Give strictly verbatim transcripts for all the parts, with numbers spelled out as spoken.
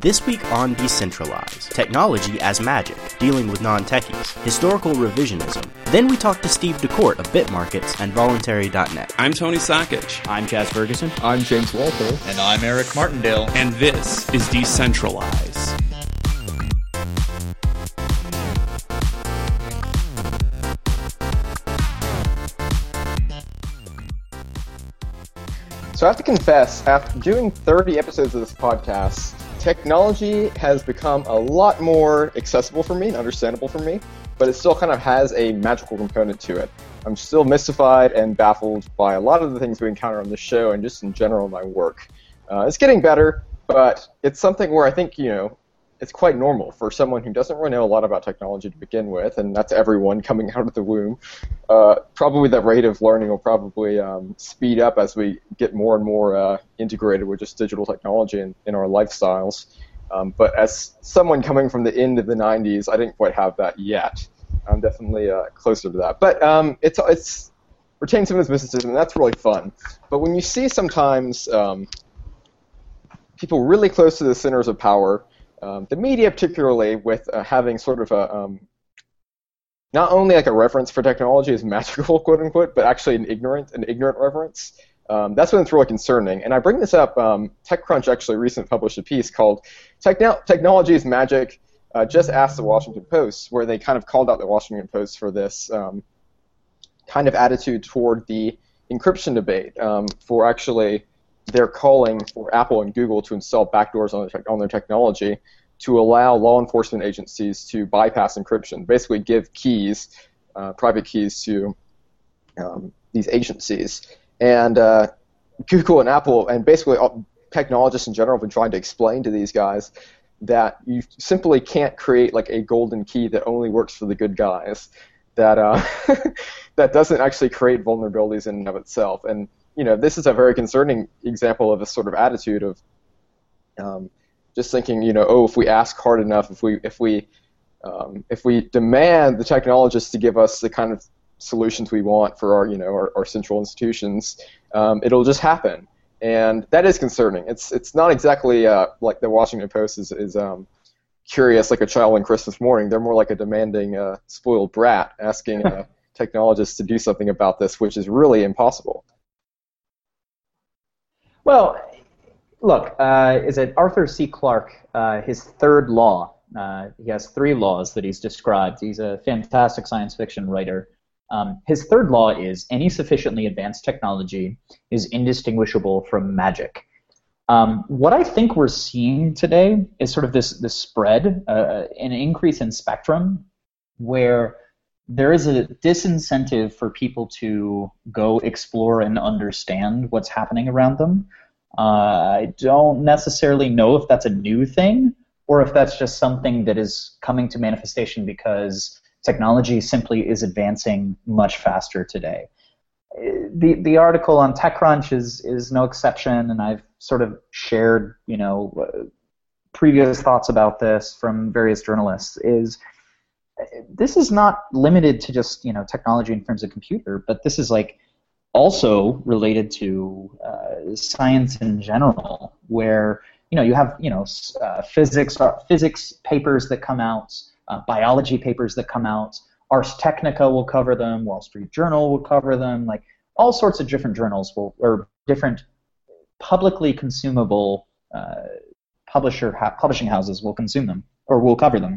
This week on Decentralize, technology as magic, dealing with non-techies, historical revisionism. Then we talk to Steve DeCourt of BitMarkets and Voluntary dot net. I'm Tony Sakic. I'm Chaz Ferguson. I'm James Walpole. And I'm Eric Martindale. And this is Decentralize. So I have to confess, after doing thirty episodes of this podcast, technology has become a lot more accessible for me and understandable for me, but it still kind of has a magical component to it. I'm still mystified and baffled by a lot of the things we encounter on this show and just in general in my work. Uh, it's getting better, but it's something where I think, you know, it's quite normal for someone who doesn't really know a lot about technology to begin with, and that's everyone coming out of the womb. Uh, probably the rate of learning will probably um, speed up as we get more and more uh, integrated with just digital technology in, in our lifestyles. Um, but as someone coming from the end of the nineties, I didn't quite have that yet. I'm definitely uh, closer to that. But um, it's it's retains some of its mysticism, and that's really fun. But when you see sometimes um, people really close to the centers of power, Um, the media particularly, with uh, having sort of a, um, not only like a reference for technology as magical, quote unquote, but actually an ignorant, an ignorant reference, um, that's when it's really concerning. And I bring this up, um, TechCrunch actually recently published a piece called Techno- Technology is Magic, uh, Just Ask the Washington Post, where they kind of called out the Washington Post for this um, kind of attitude toward the encryption debate, um, for actually they're calling for Apple and Google to install backdoors on their, te- on their technology to allow law enforcement agencies to bypass encryption, basically give keys, uh, private keys to um, these agencies. And uh, Google and Apple, and basically all technologists in general, have been trying to explain to these guys that you simply can't create like a golden key that only works for the good guys, that uh, that doesn't actually create vulnerabilities in and of itself. And you know, this is a very concerning example of a sort of attitude of um, just thinking, you know, oh, if we ask hard enough, if we if we um, if we demand the technologists to give us the kind of solutions we want for our, you know, our, our central institutions, um, it'll just happen, and that is concerning. It's it's not exactly uh, like the Washington Post is is um, curious like a child on Christmas morning. They're more like a demanding, uh, spoiled brat asking uh, technologists to do something about this, which is really impossible. Well, look, uh, is it Arthur C. Clarke, uh, his third law, uh, he has three laws that he's described. He's a fantastic science fiction writer. Um, his third law is any sufficiently advanced technology is indistinguishable from magic. Um, what I think we're seeing today is sort of this, this spread, uh, an increase in spectrum, where there is a disincentive for people to go explore and understand what's happening around them. Uh, I don't necessarily know if that's a new thing or if that's just something that is coming to manifestation because technology simply is advancing much faster today. The the article on TechCrunch is is no exception, and I've sort of shared, you know, previous thoughts about this from various journalists. Is this is not limited to just, you know, technology in terms of computer, but this is like also related to uh, science in general, where, you know, you have, you know, uh, physics uh, physics papers that come out, uh, biology papers that come out. Ars Technica will cover them. Wall Street Journal will cover them. Like all sorts of different journals will, or different publicly consumable uh, publisher ha- publishing houses will consume them or will cover them.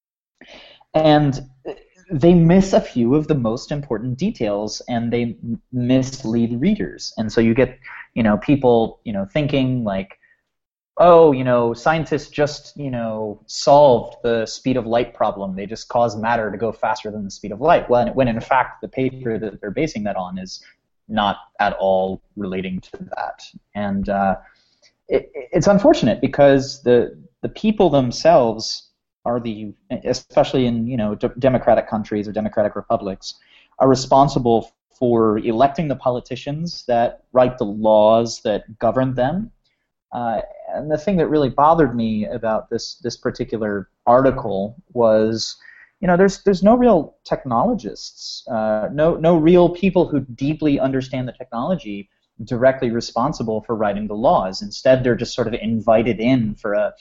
And they miss a few of the most important details, and they mislead readers. And so you get, you know, people, you know, thinking like, oh, you know, scientists just, you know, solved the speed of light problem. They just caused matter to go faster than the speed of light. When, when in fact, the paper that they're basing that on is not at all relating to that. And uh, it, it's unfortunate because the the people themselves are the, especially in, you know, d- democratic countries or democratic republics, are responsible for electing the politicians that write the laws that govern them. Uh, and the thing that really bothered me about this this particular article was, you know, there's there's no real technologists, uh, no no real people who deeply understand the technology directly responsible for writing the laws. Instead, they're just sort of invited in for a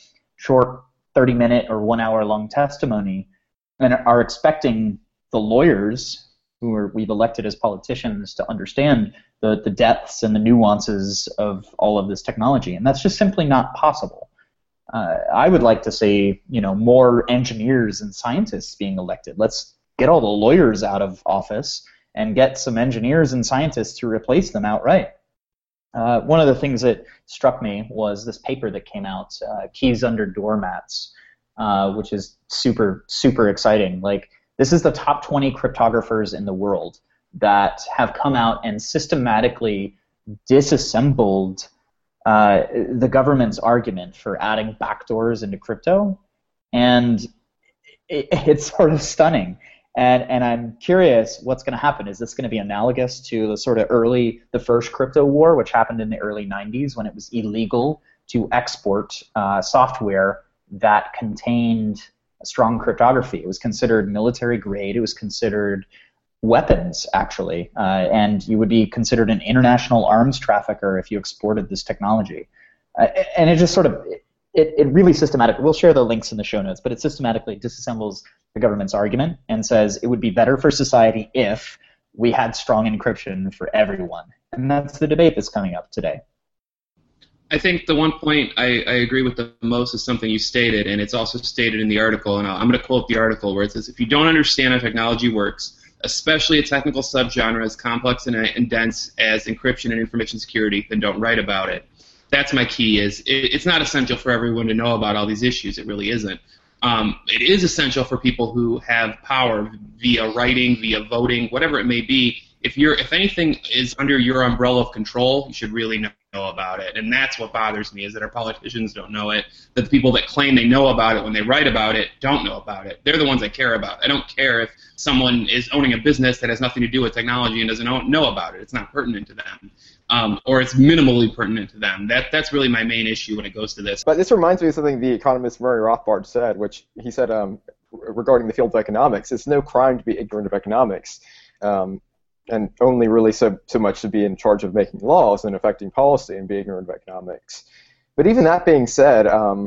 short thirty minute or one hour long testimony and are expecting the lawyers who are, we've elected as politicians to understand the, the depths and the nuances of all of this technology. And that's just simply not possible. Uh, I would like to see, you know, more engineers and scientists being elected. Let's get all the lawyers out of office and get some engineers and scientists to replace them outright. Uh, one of the things that struck me was this paper that came out, uh, Keys Under Doormats, uh, which is super, super exciting. Like, this is the top twenty cryptographers in the world that have come out and systematically disassembled uh, the government's argument for adding backdoors into crypto, and it, it's sort of stunning. And and I'm curious what's going to happen. Is this going to be analogous to the sort of early, the first crypto war, which happened in the early nineties when it was illegal to export uh, software that contained strong cryptography? It was considered military grade. It was considered weapons, actually, uh, and you would be considered an international arms trafficker if you exported this technology. Uh, and it just sort of, it, it really systematically, we'll share the links in the show notes, but it systematically disassembles the government's argument and says it would be better for society if we had strong encryption for everyone. And that's the debate that's coming up today. I think the one point I, I agree with the most is something you stated, and it's also stated in the article, and I'm going to quote the article where it says, if you don't understand how technology works, especially a technical subgenre as complex and, and dense as encryption and information security, then don't write about it. That's my key. Is it, it's not essential for everyone to know about all these issues. It really isn't. Um, it is essential for people who have power via writing, via voting, whatever it may be. If you're, if anything is under your umbrella of control, you should really know about it. And that's what bothers me, is that our politicians don't know it, that the people that claim they know about it when they write about it don't know about it. They're the ones I care about. I don't care if someone is owning a business that has nothing to do with technology and doesn't know about it. It's not pertinent to them. Um, or it's minimally pertinent to them. That That's really my main issue when it goes to this. But this reminds me of something the economist Murray Rothbard said, which he said um, regarding the field of economics. It's no crime to be ignorant of economics. Um, and only really so, so much to be in charge of making laws and affecting policy and be ignorant of economics. But even that being said, um,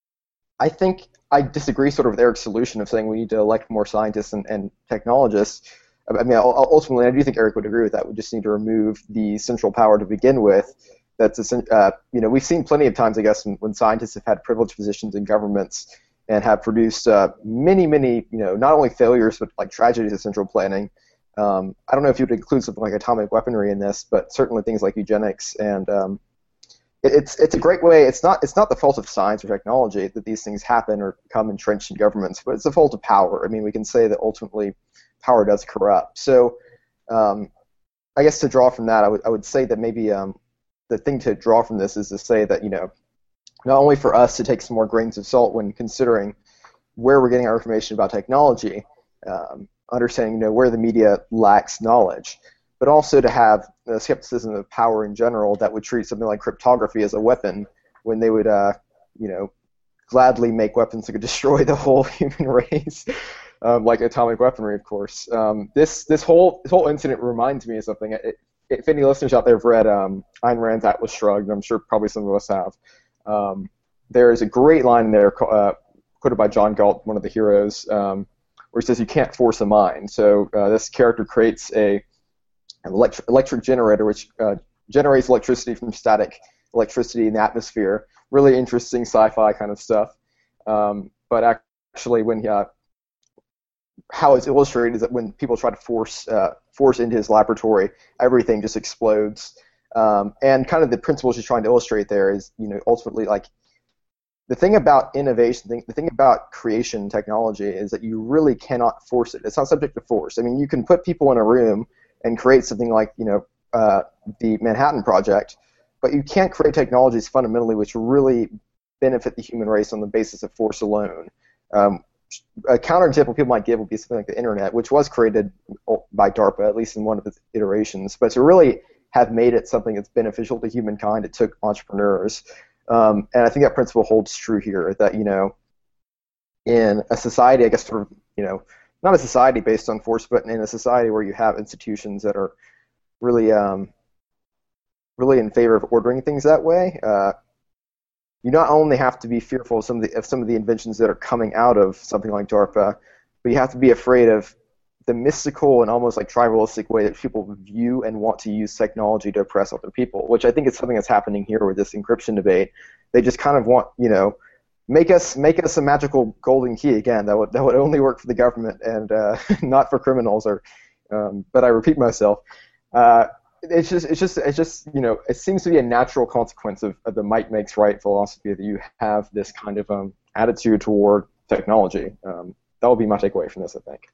I think I disagree sort of with Eric's solution of saying we need to elect more scientists and, and technologists. I mean, ultimately, I do think Eric would agree with that. We just need to remove the central power to begin with. That's a, uh, you know, we've seen plenty of times, I guess, when, when scientists have had privileged positions in governments and have produced uh, many, many, you know, not only failures but like tragedies of central planning. Um, I don't know if you would include something like atomic weaponry in this, but certainly things like eugenics, and um, it, it's it's a great way. It's not it's not the fault of science or technology that these things happen or become entrenched in governments, but it's the fault of power. I mean, we can say that ultimately power does corrupt. So, um, I guess to draw from that, I would I would say that maybe um, the thing to draw from this is to say that, you know, not only for us to take some more grains of salt when considering where we're getting our information about technology. Um, understanding, you know, where the media lacks knowledge, but also to have the skepticism of power in general that would treat something like cryptography as a weapon when they would, uh, you know, gladly make weapons that could destroy the whole human race, um, like atomic weaponry, of course. Um, this this whole this whole incident reminds me of something. It, if any listeners out there have read um, Ayn Rand's Atlas Shrugged, I'm sure probably some of us have, um, there is a great line in there uh, quoted by John Galt, one of the heroes, um, where he says you can't force a mind. So uh, this character creates a an electric, electric generator which uh, generates electricity from static electricity in the atmosphere. Really interesting sci-fi kind of stuff. Um, but actually, when he, uh, how it's illustrated is that when people try to force uh, force into his laboratory, everything just explodes. Um, and kind of the principles he's trying to illustrate there is, you know, ultimately like. The thing about innovation, the thing about creation technology is that you really cannot force it. It's not subject to force. I mean, you can put people in a room and create something like, you know, uh, the Manhattan Project, but you can't create technologies fundamentally which really benefit the human race on the basis of force alone. Um, a counterexample people might give would be something like the internet, which was created by DARPA, at least in one of its iterations. But to really have made it something that's beneficial to humankind, it took entrepreneurs. Um, and I think that principle holds true here, that, you know, in a society, I guess, sort of, you know, not a society based on force, but in a society where you have institutions that are really, um, really in favor of ordering things that way, uh, you not only have to be fearful of some of the of some of the inventions that are coming out of something like DARPA, but you have to be afraid of the mystical and almost like tribalistic way that people view and want to use technology to oppress other people, which I think is something that's happening here with this encryption debate. They just kind of want, you know, make us make us a magical golden key again that would that would only work for the government and uh, not for criminals. Or, um, but I repeat myself. Uh, it's just it's just it's just you know it seems to be a natural consequence of, of the might makes right philosophy that you have this kind of um, attitude toward technology. Um, that will be my takeaway from this, I think.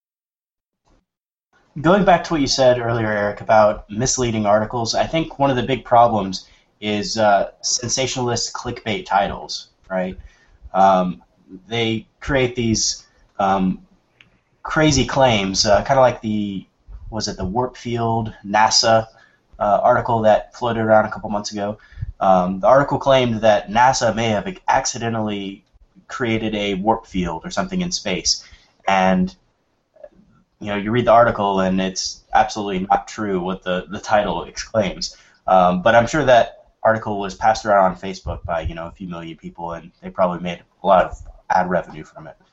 Going back to what you said earlier, Eric, about misleading articles, I think one of the big problems is uh, sensationalist clickbait titles, right? Um, they create these um, crazy claims, uh, kind of like the, was it the Warp Field NASA uh, article that floated around a couple months ago. Um, the article claimed that NASA may have accidentally created a warp field or something in space, and you know, you read the article and it's absolutely not true what the, the title exclaims. Um, but I'm sure that article was passed around on Facebook by, you know, a few million people, and they probably made a lot of ad revenue from it.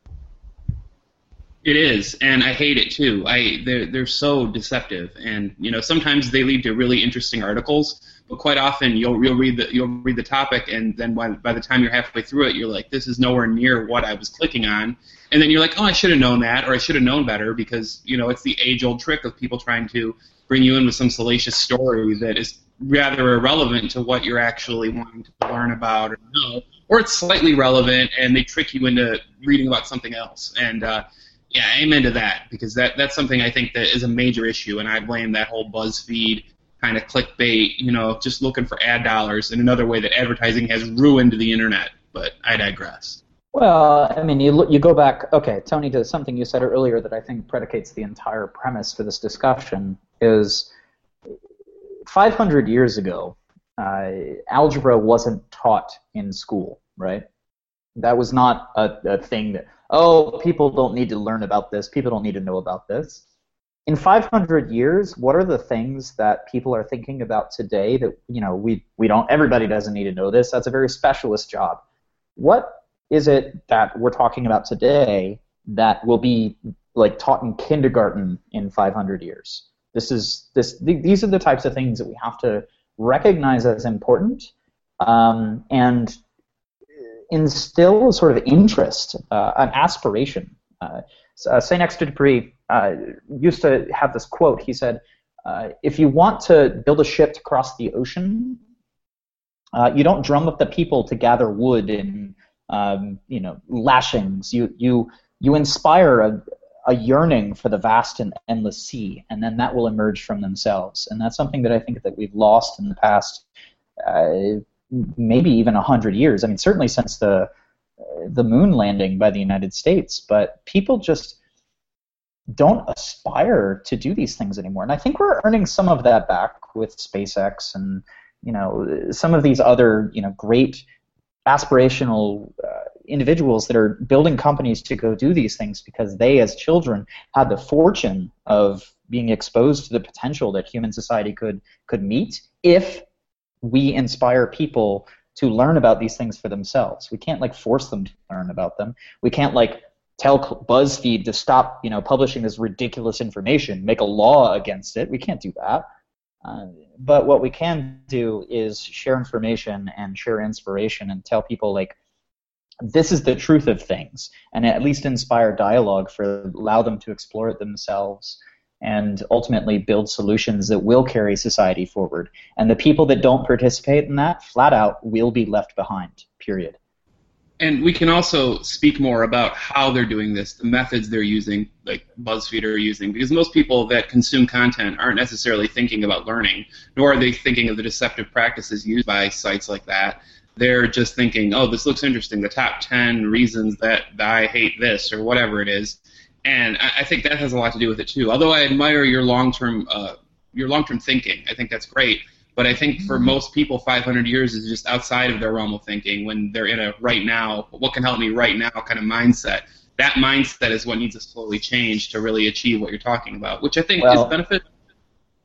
It is, and I hate it too. I they're they're so deceptive, and you know sometimes they lead to really interesting articles, but quite often you'll you'll read the you'll read the topic, and then by by the time you're halfway through it, you're like, this is nowhere near what I was clicking on, and then you're like, oh, I should have known that, or I should have known better, because you know it's the age-old trick of people trying to bring you in with some salacious story that is rather irrelevant to what you're actually wanting to learn about or know, or it's slightly relevant, and they trick you into reading about something else, and uh, yeah, amen to that, because that that's something I think that is a major issue, and I blame that whole BuzzFeed kind of clickbait, you know, just looking for ad dollars in another way that advertising has ruined the internet. But I digress. Well, I mean, you look, you go back, okay, Tony, to something you said earlier that I think predicates the entire premise for this discussion is five hundred years ago, uh, algebra wasn't taught in school, right? That was not a, a thing that, oh, people don't need to learn about this, people don't need to know about this. In five hundred years, what are the things that people are thinking about today that, you know, we, we don't, everybody doesn't need to know this, that's a very specialist job. What is it that we're talking about today that will be, like, taught in kindergarten in five hundred years? This is, this, th these are the types of things that we have to recognize as important, um, and instill a sort of interest, uh, an aspiration. Uh, uh, Saint Exupéry uh, used to have this quote. He said, uh, if you want to build a ship to cross the ocean, uh, you don't drum up the people to gather wood in um, you know, lashings. You, you, you inspire a, a yearning for the vast and endless sea, and then that will emerge from themselves. And that's something that I think that we've lost in the past uh, maybe even a hundred years. I mean, certainly since the the moon landing by the United States. But people just don't aspire to do these things anymore. And I think we're earning some of that back with SpaceX and, you know, some of these other, you know, great aspirational uh, individuals that are building companies to go do these things because they, as children, had the fortune of being exposed to the potential that human society could could meet if we inspire people to learn about these things for themselves. We can't, like, force them to learn about them. We can't, like, tell BuzzFeed to stop, you know, publishing this ridiculous information, make a law against it. We can't do that. Uh, but what we can do is share information and share inspiration and tell people, like, this is the truth of things, and at least inspire dialogue for allow them to explore it themselves and ultimately build solutions that will carry society forward. And the people that don't participate in that, flat out, will be left behind, period. And we can also speak more about how they're doing this, the methods they're using, like BuzzFeed are using, because most people that consume content aren't necessarily thinking about learning, nor are they thinking of the deceptive practices used by sites like that. They're just thinking, oh, this looks interesting, the top ten reasons that I hate this, or whatever it is. And I think that has a lot to do with it too. Although I admire your long-term, uh, your long-term thinking, I think that's great. But I think for most people, five hundred years is just outside of their realm of thinking. When they're in a right now, what can help me right now kind of mindset. That mindset is what needs to slowly change to really achieve what you're talking about, which I think well, is benefit.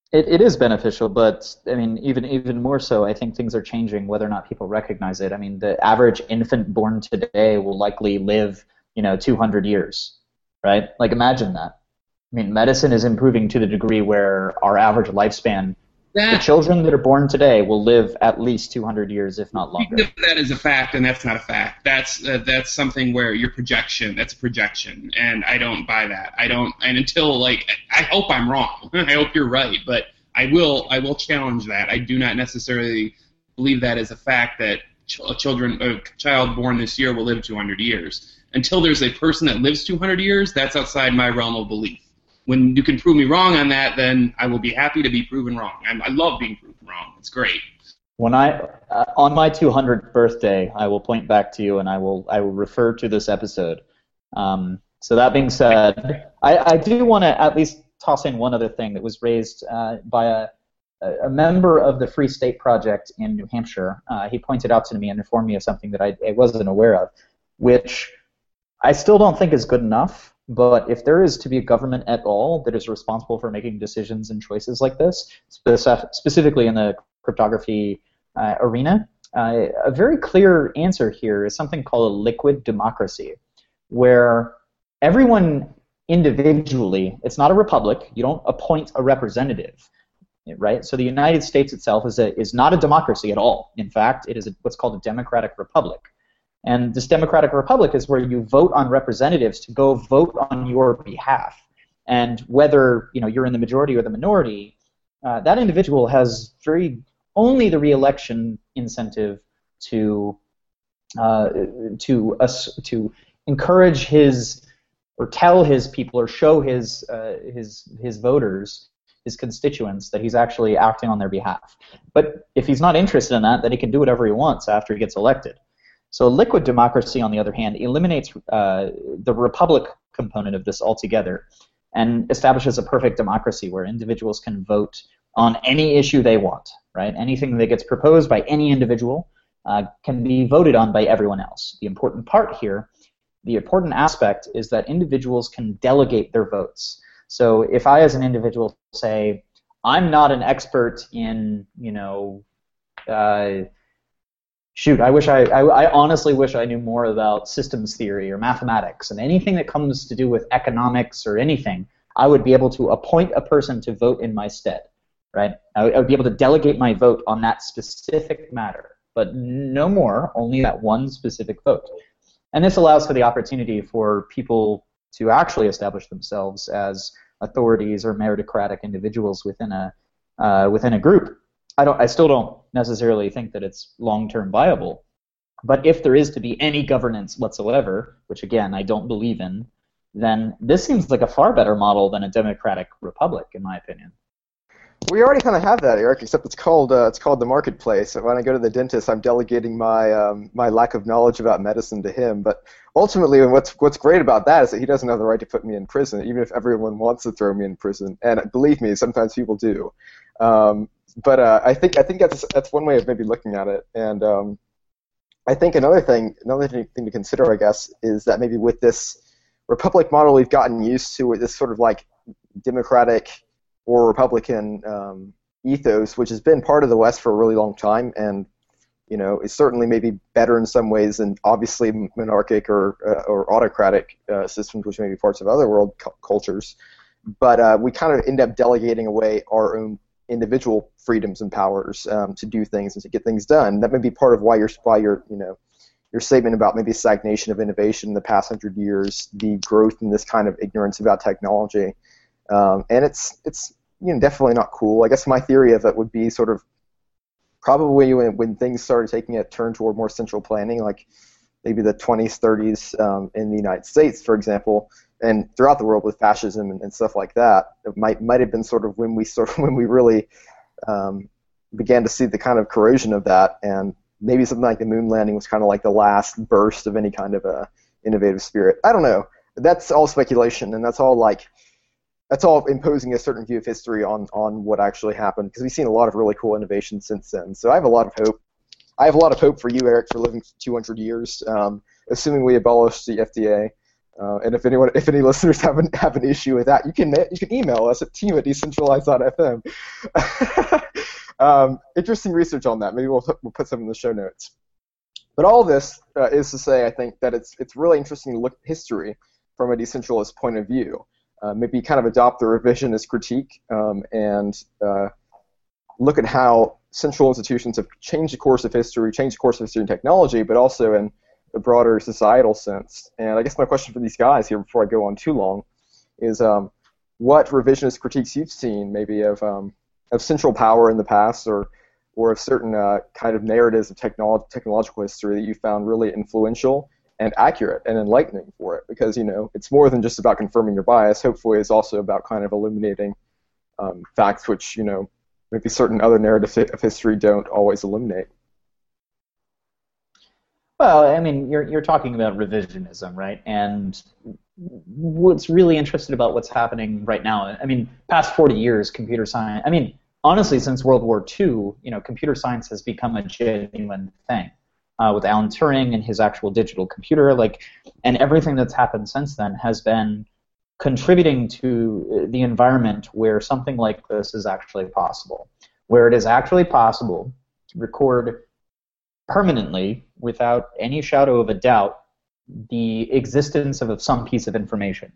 It, it is beneficial, but I mean, even even more so, I think things are changing whether or not people recognize it. I mean, the average infant born today will likely live, you know, two hundred years, right? Like, imagine that. I mean, medicine is improving to the degree where our average lifespan, that, the children that are born today will live at least two hundred years, if not longer. That is a fact, and that's not a fact. That's uh, that's something where your projection, that's a projection, and I don't buy that. I don't, and until, like, I hope I'm wrong. I hope you're right, but I will I will challenge that. I do not necessarily believe that as a fact that ch- children, a child born this year will live two hundred years. Until there's a person that lives two hundred years, that's outside my realm of belief. When you can prove me wrong on that, then I will be happy to be proven wrong. I'm, I love being proven wrong. It's great. When I uh, on my two hundredth birthday, I will point back to you and I will I will refer to this episode. Um, so that being said, I, I do want to at least toss in one other thing that was raised uh, by a, a member of the Free State Project in New Hampshire. Uh, he pointed out to me and informed me of something that I, I wasn't aware of, which I still don't think is good enough. But if there is to be a government at all that is responsible for making decisions and choices like this, specif- specifically in the cryptography uh, arena, uh, a very clear answer here is something called a liquid democracy, where everyone individually, it's not a republic, you don't appoint a representative, right? So the United States itself is, a, is not a democracy at all. In fact, it is a, what's called a democratic republic. And this democratic republic is where you vote on representatives to go vote on your behalf. And whether, you know, you're in the majority or the minority, uh, that individual has very only the re-election incentive to uh, to us to encourage his or tell his people or show his uh, his his voters, his constituents, that he's actually acting on their behalf. But if he's not interested in that, then he can do whatever he wants after he gets elected. So liquid democracy, on the other hand, eliminates uh, the republic component of this altogether and establishes a perfect democracy where individuals can vote on any issue they want, right? Anything that gets proposed by any individual uh, can be voted on by everyone else. The important part here, the important aspect, is that individuals can delegate their votes. So if I, as an individual, say, I'm not an expert in, you know, uh, Shoot, I wish I, I, I honestly wish I knew more about systems theory or mathematics, and anything that comes to do with economics or anything, I would be able to appoint a person to vote in my stead, right? I would, I would be able to delegate my vote on that specific matter, but no more, only that one specific vote. And this allows for the opportunity for people to actually establish themselves as authorities or meritocratic individuals within a uh, within a group. I don't. I still don't necessarily think that it's long-term viable. But if there is to be any governance whatsoever, which again I don't believe in, then this seems like a far better model than a democratic republic, in my opinion. We already kind of have that, Eric, except it's called uh, it's called the marketplace. So when I go to the dentist, I'm delegating my um, my lack of knowledge about medicine to him. But ultimately, what's what's great about that is that he doesn't have the right to put me in prison, even if everyone wants to throw me in prison. And believe me, sometimes people do. Um, but uh, I think I think that's that's one way of maybe looking at it. And um, I think another thing another thing to consider, I guess, is that maybe with this republic model we've gotten used to, with this sort of like democratic or Republican um, ethos, which has been part of the West for a really long time, and you know, is certainly maybe better in some ways than obviously monarchic or uh, or autocratic uh, systems, which may be parts of other world cu- cultures. But uh, we kind of end up delegating away our own individual freedoms and powers um, to do things and to get things done. That may be part of why you're why you're you know your statement about maybe stagnation of innovation in the past hundred years, the growth in this kind of ignorance about technology. Um, and it's it's you know definitely not cool. I guess my theory of it would be sort of probably when, when things started taking a turn toward more central planning, like maybe the twenties, thirties um, in the United States, for example, and throughout the world with fascism and, and stuff like that. It might might have been sort of when we sort of when we really um, began to see the kind of corrosion of that, and maybe something like the moon landing was kind of like the last burst of any kind of a innovative spirit. I don't know. That's all speculation, and that's all like. That's all imposing a certain view of history on, on what actually happened, because we've seen a lot of really cool innovations since then. So I have a lot of hope. I have a lot of hope for you, Eric, for living two hundred years, um, assuming we abolish the F D A. Uh, and if anyone, if any listeners have an, have an issue with that, you can you can email us at team at decentralized dot f m. um, interesting research on that. Maybe we'll we'll put some in the show notes. But all this uh, is to say, I think that it's it's really interesting to look at history from a decentralist point of view. Uh, maybe kind of adopt the revisionist critique um, and uh, look at how central institutions have changed the course of history, changed the course of history and technology, but also in a broader societal sense. And I guess my question for these guys here, before I go on too long, is um, what revisionist critiques you've seen, maybe of um, of central power in the past, or or of certain uh, kind of narratives of technolo- technological history that you found really influential and accurate and enlightening for it. Because, you know, it's more than just about confirming your bias. Hopefully it's also about kind of illuminating um, facts which, you know, maybe certain other narratives of history don't always illuminate. Well, I mean, you're you're talking about revisionism, right? And what's really interesting about what's happening right now, I mean, past forty years, computer science, I mean, honestly, since World War Two, you know, computer science has become a genuine thing. Uh, with Alan Turing and his actual digital computer, like, and everything that's happened since then has been contributing to the environment where something like this is actually possible, where it is actually possible to record permanently, without any shadow of a doubt, the existence of some piece of information.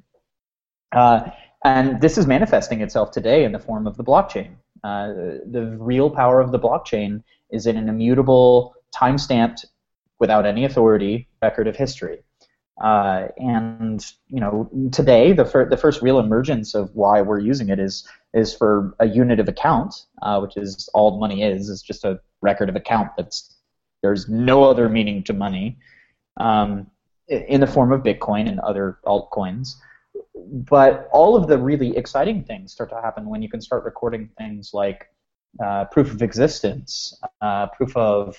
Uh, and this is manifesting itself today in the form of the blockchain. Uh, the real power of the blockchain is in an immutable, time-stamped, without any authority, record of history. Uh, and you know, today the, fir- the first real emergence of why we're using it is is for a unit of account, uh, which is all money is, is just a record of account that's there's no other meaning to money, um, in the form of Bitcoin and other altcoins. But all of the really exciting things start to happen when you can start recording things like uh, proof of existence, uh, proof of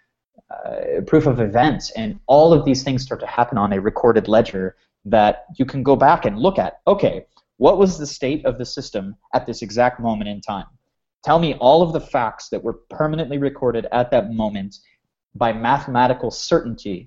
uh, proof of events, and all of these things start to happen on a recorded ledger that you can go back and look at. Okay, what was the state of the system at this exact moment in time? Tell me all of the facts that were permanently recorded at that moment by mathematical certainty.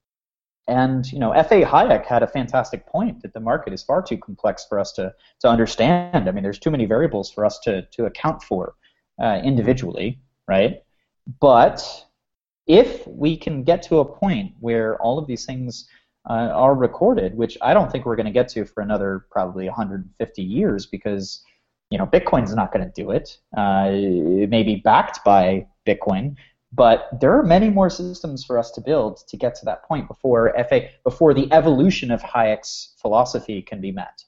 And you know, F A Hayek had a fantastic point that the market is far too complex for us to, to understand. I mean, there's too many variables for us to, to account for uh, individually, right? But if we can get to a point where all of these things uh, are recorded, which I don't think we're going to get to for another probably one hundred fifty years, because you know, Bitcoin's not going to do it. Uh, it may be backed by Bitcoin, but there are many more systems for us to build to get to that point before F A before the evolution of Hayek's philosophy can be met.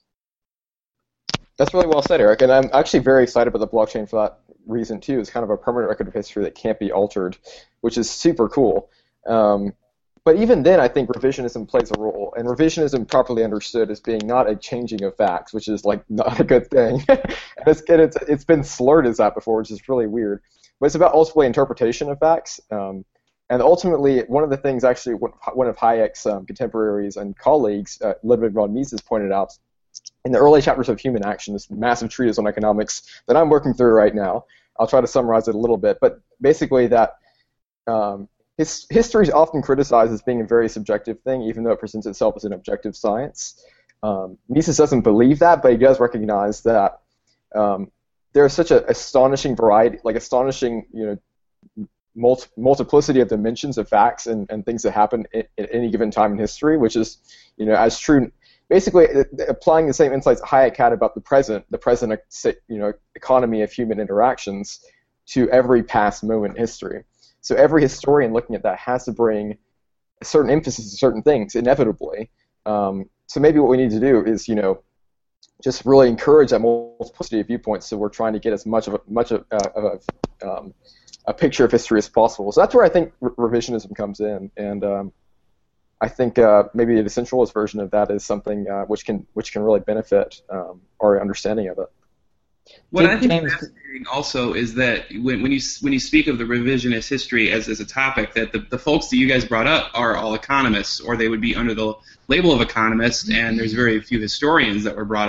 That's really well said, Eric, and I'm actually very excited about the blockchain for that reason too. It's kind of a permanent record of history that can't be altered, which is super cool. Um, but even then, I think revisionism plays a role, and revisionism properly understood as being not a changing of facts, which is like not a good thing. and it's, and it's it's been slurred as that before, which is really weird. But it's about ultimately interpretation of facts. Um, and ultimately, one of the things actually one of Hayek's um, contemporaries and colleagues, uh, Ludwig von Mises, pointed out in the early chapters of Human Action, this massive treatise on economics that I'm working through right now. I'll try to summarize it a little bit. But basically that um, his, history is often criticized as being a very subjective thing, even though it presents itself as an objective science. Um, Mises doesn't believe that, but he does recognize that um, there's such an astonishing variety, like astonishing, you know, multi- multiplicity of dimensions of facts and, and things that happen at, at any given time in history, which is, you know, as true. Basically, applying the same insights Hayek had about the present, the present, you know, economy of human interactions, to every past moment in history. So every historian looking at that has to bring a certain emphasis to certain things, inevitably. Um, so maybe what we need to do is, you know, just really encourage that multiplicity of viewpoints, so we're trying to get as much of a much of, uh, of a, um, a picture of history as possible. So that's where I think re- revisionism comes in, and um, I think uh, maybe a decentralized version of that is something uh, which can which can really benefit um, our understanding of it. What I think is fascinating also is that when, when you when you speak of the revisionist history as, as a topic, that the, the folks that you guys brought up are all economists, or they would be under the label of economists, and there's very few historians that were brought up.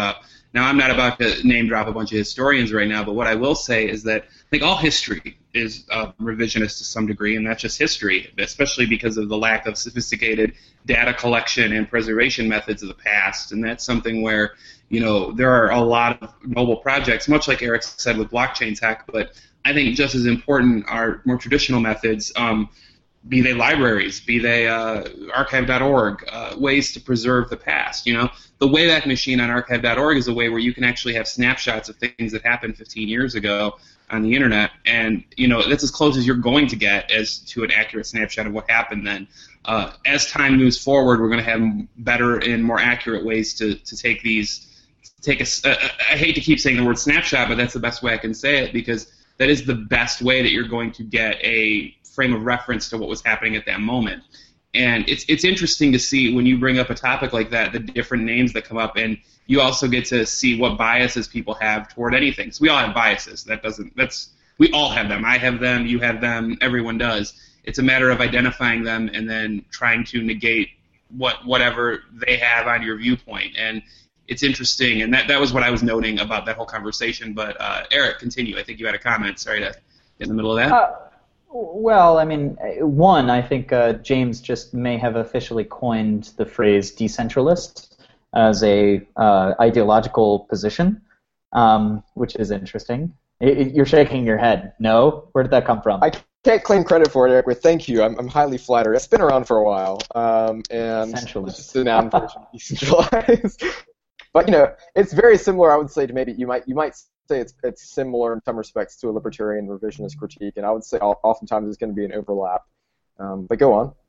Now, I'm not about to name drop a bunch of historians right now, but what I will say is that I think all history is uh, revisionist to some degree, and that's just history, especially because of the lack of sophisticated data collection and preservation methods of the past. And that's something where, you know, there are a lot of noble projects, much like Eric said with blockchain tech, but I think just as important are more traditional methods, um, be they libraries, be they uh, archive dot org, uh, ways to preserve the past. You know, the Wayback Machine on archive dot org is a way where you can actually have snapshots of things that happened fifteen years ago on the internet, and you know that's as close as you're going to get as to an accurate snapshot of what happened then. Uh, as time moves forward, we're going to have better and more accurate ways to, to take these. Take a. Uh, I hate to keep saying the word snapshot, but that's the best way I can say it, because that is the best way that you're going to get a frame of reference to what was happening at that moment. And it's it's interesting to see when you bring up a topic like that, the different names that come up, and you also get to see what biases people have toward anything. So we all have biases. That doesn't that's we all have them. I have them, you have them, everyone does. It's a matter of identifying them and then trying to negate what whatever they have on your viewpoint. And it's interesting, and that, that was what I was noting about that whole conversation. But uh, Eric, continue. I think you had a comment. Sorry to get in the middle of that. Uh, Well, I mean, one, I think uh, James just may have officially coined the phrase decentralist as a uh, ideological position, um, which is interesting. It, it, you're shaking your head. No? Where did that come from? I can't claim credit for it, Eric, but thank you. I'm, I'm highly flattered. It's been around for a while, um, and it's just a noun version of decentralized. But you know, it's very similar. I would say to maybe you might you might. say it's it's similar in some respects to a libertarian revisionist critique, and I would say oftentimes it's going to be an overlap. Um, but go on.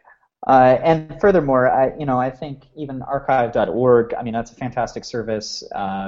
Uh, and furthermore, I you know I think even archive dot org. I mean, that's a fantastic service. Uh,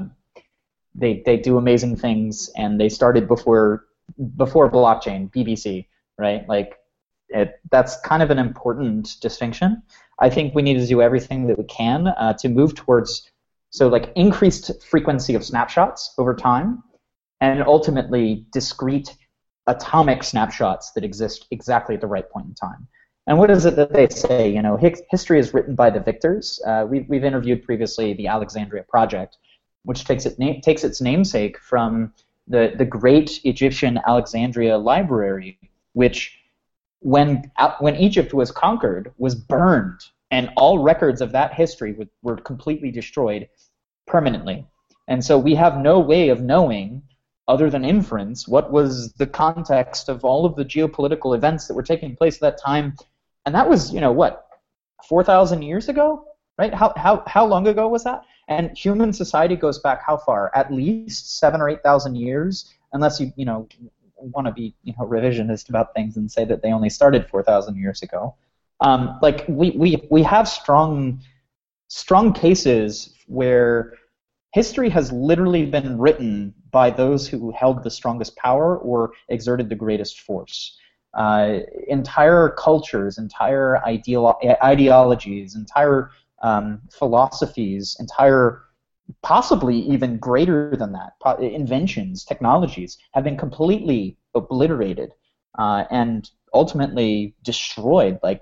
they they do amazing things, and they started before before blockchain, B B C, right? Like, it, that's kind of an important distinction. I think we need to do everything that we can uh, to move towards. So like increased frequency of snapshots over time, and ultimately discrete atomic snapshots that exist exactly at the right point in time. And what is it that they say? You know, history is written by the victors. Uh, we've, we've interviewed previously the Alexandria Project, which takes, it na- takes its namesake from the, the great Egyptian Alexandria Library, which when, when Egypt was conquered was burned, and all records of that history were, were completely destroyed permanently. And so we have no way of knowing, other than inference, what was the context of all of the geopolitical events that were taking place at that time. And that was, you know, what, four thousand years ago? Right? How, how, how long ago was that? And human society goes back how far? At least seven or eight thousand years, unless you, you know, want to be, you know, revisionist about things and say that they only started four thousand years ago. Um, like we, we we have strong strong cases where history has literally been written by those who held the strongest power or exerted the greatest force. Uh, entire cultures, entire ideolo- ideologies, entire um, philosophies, entire possibly even greater than that po- inventions, technologies have been completely obliterated uh, and ultimately destroyed. Like.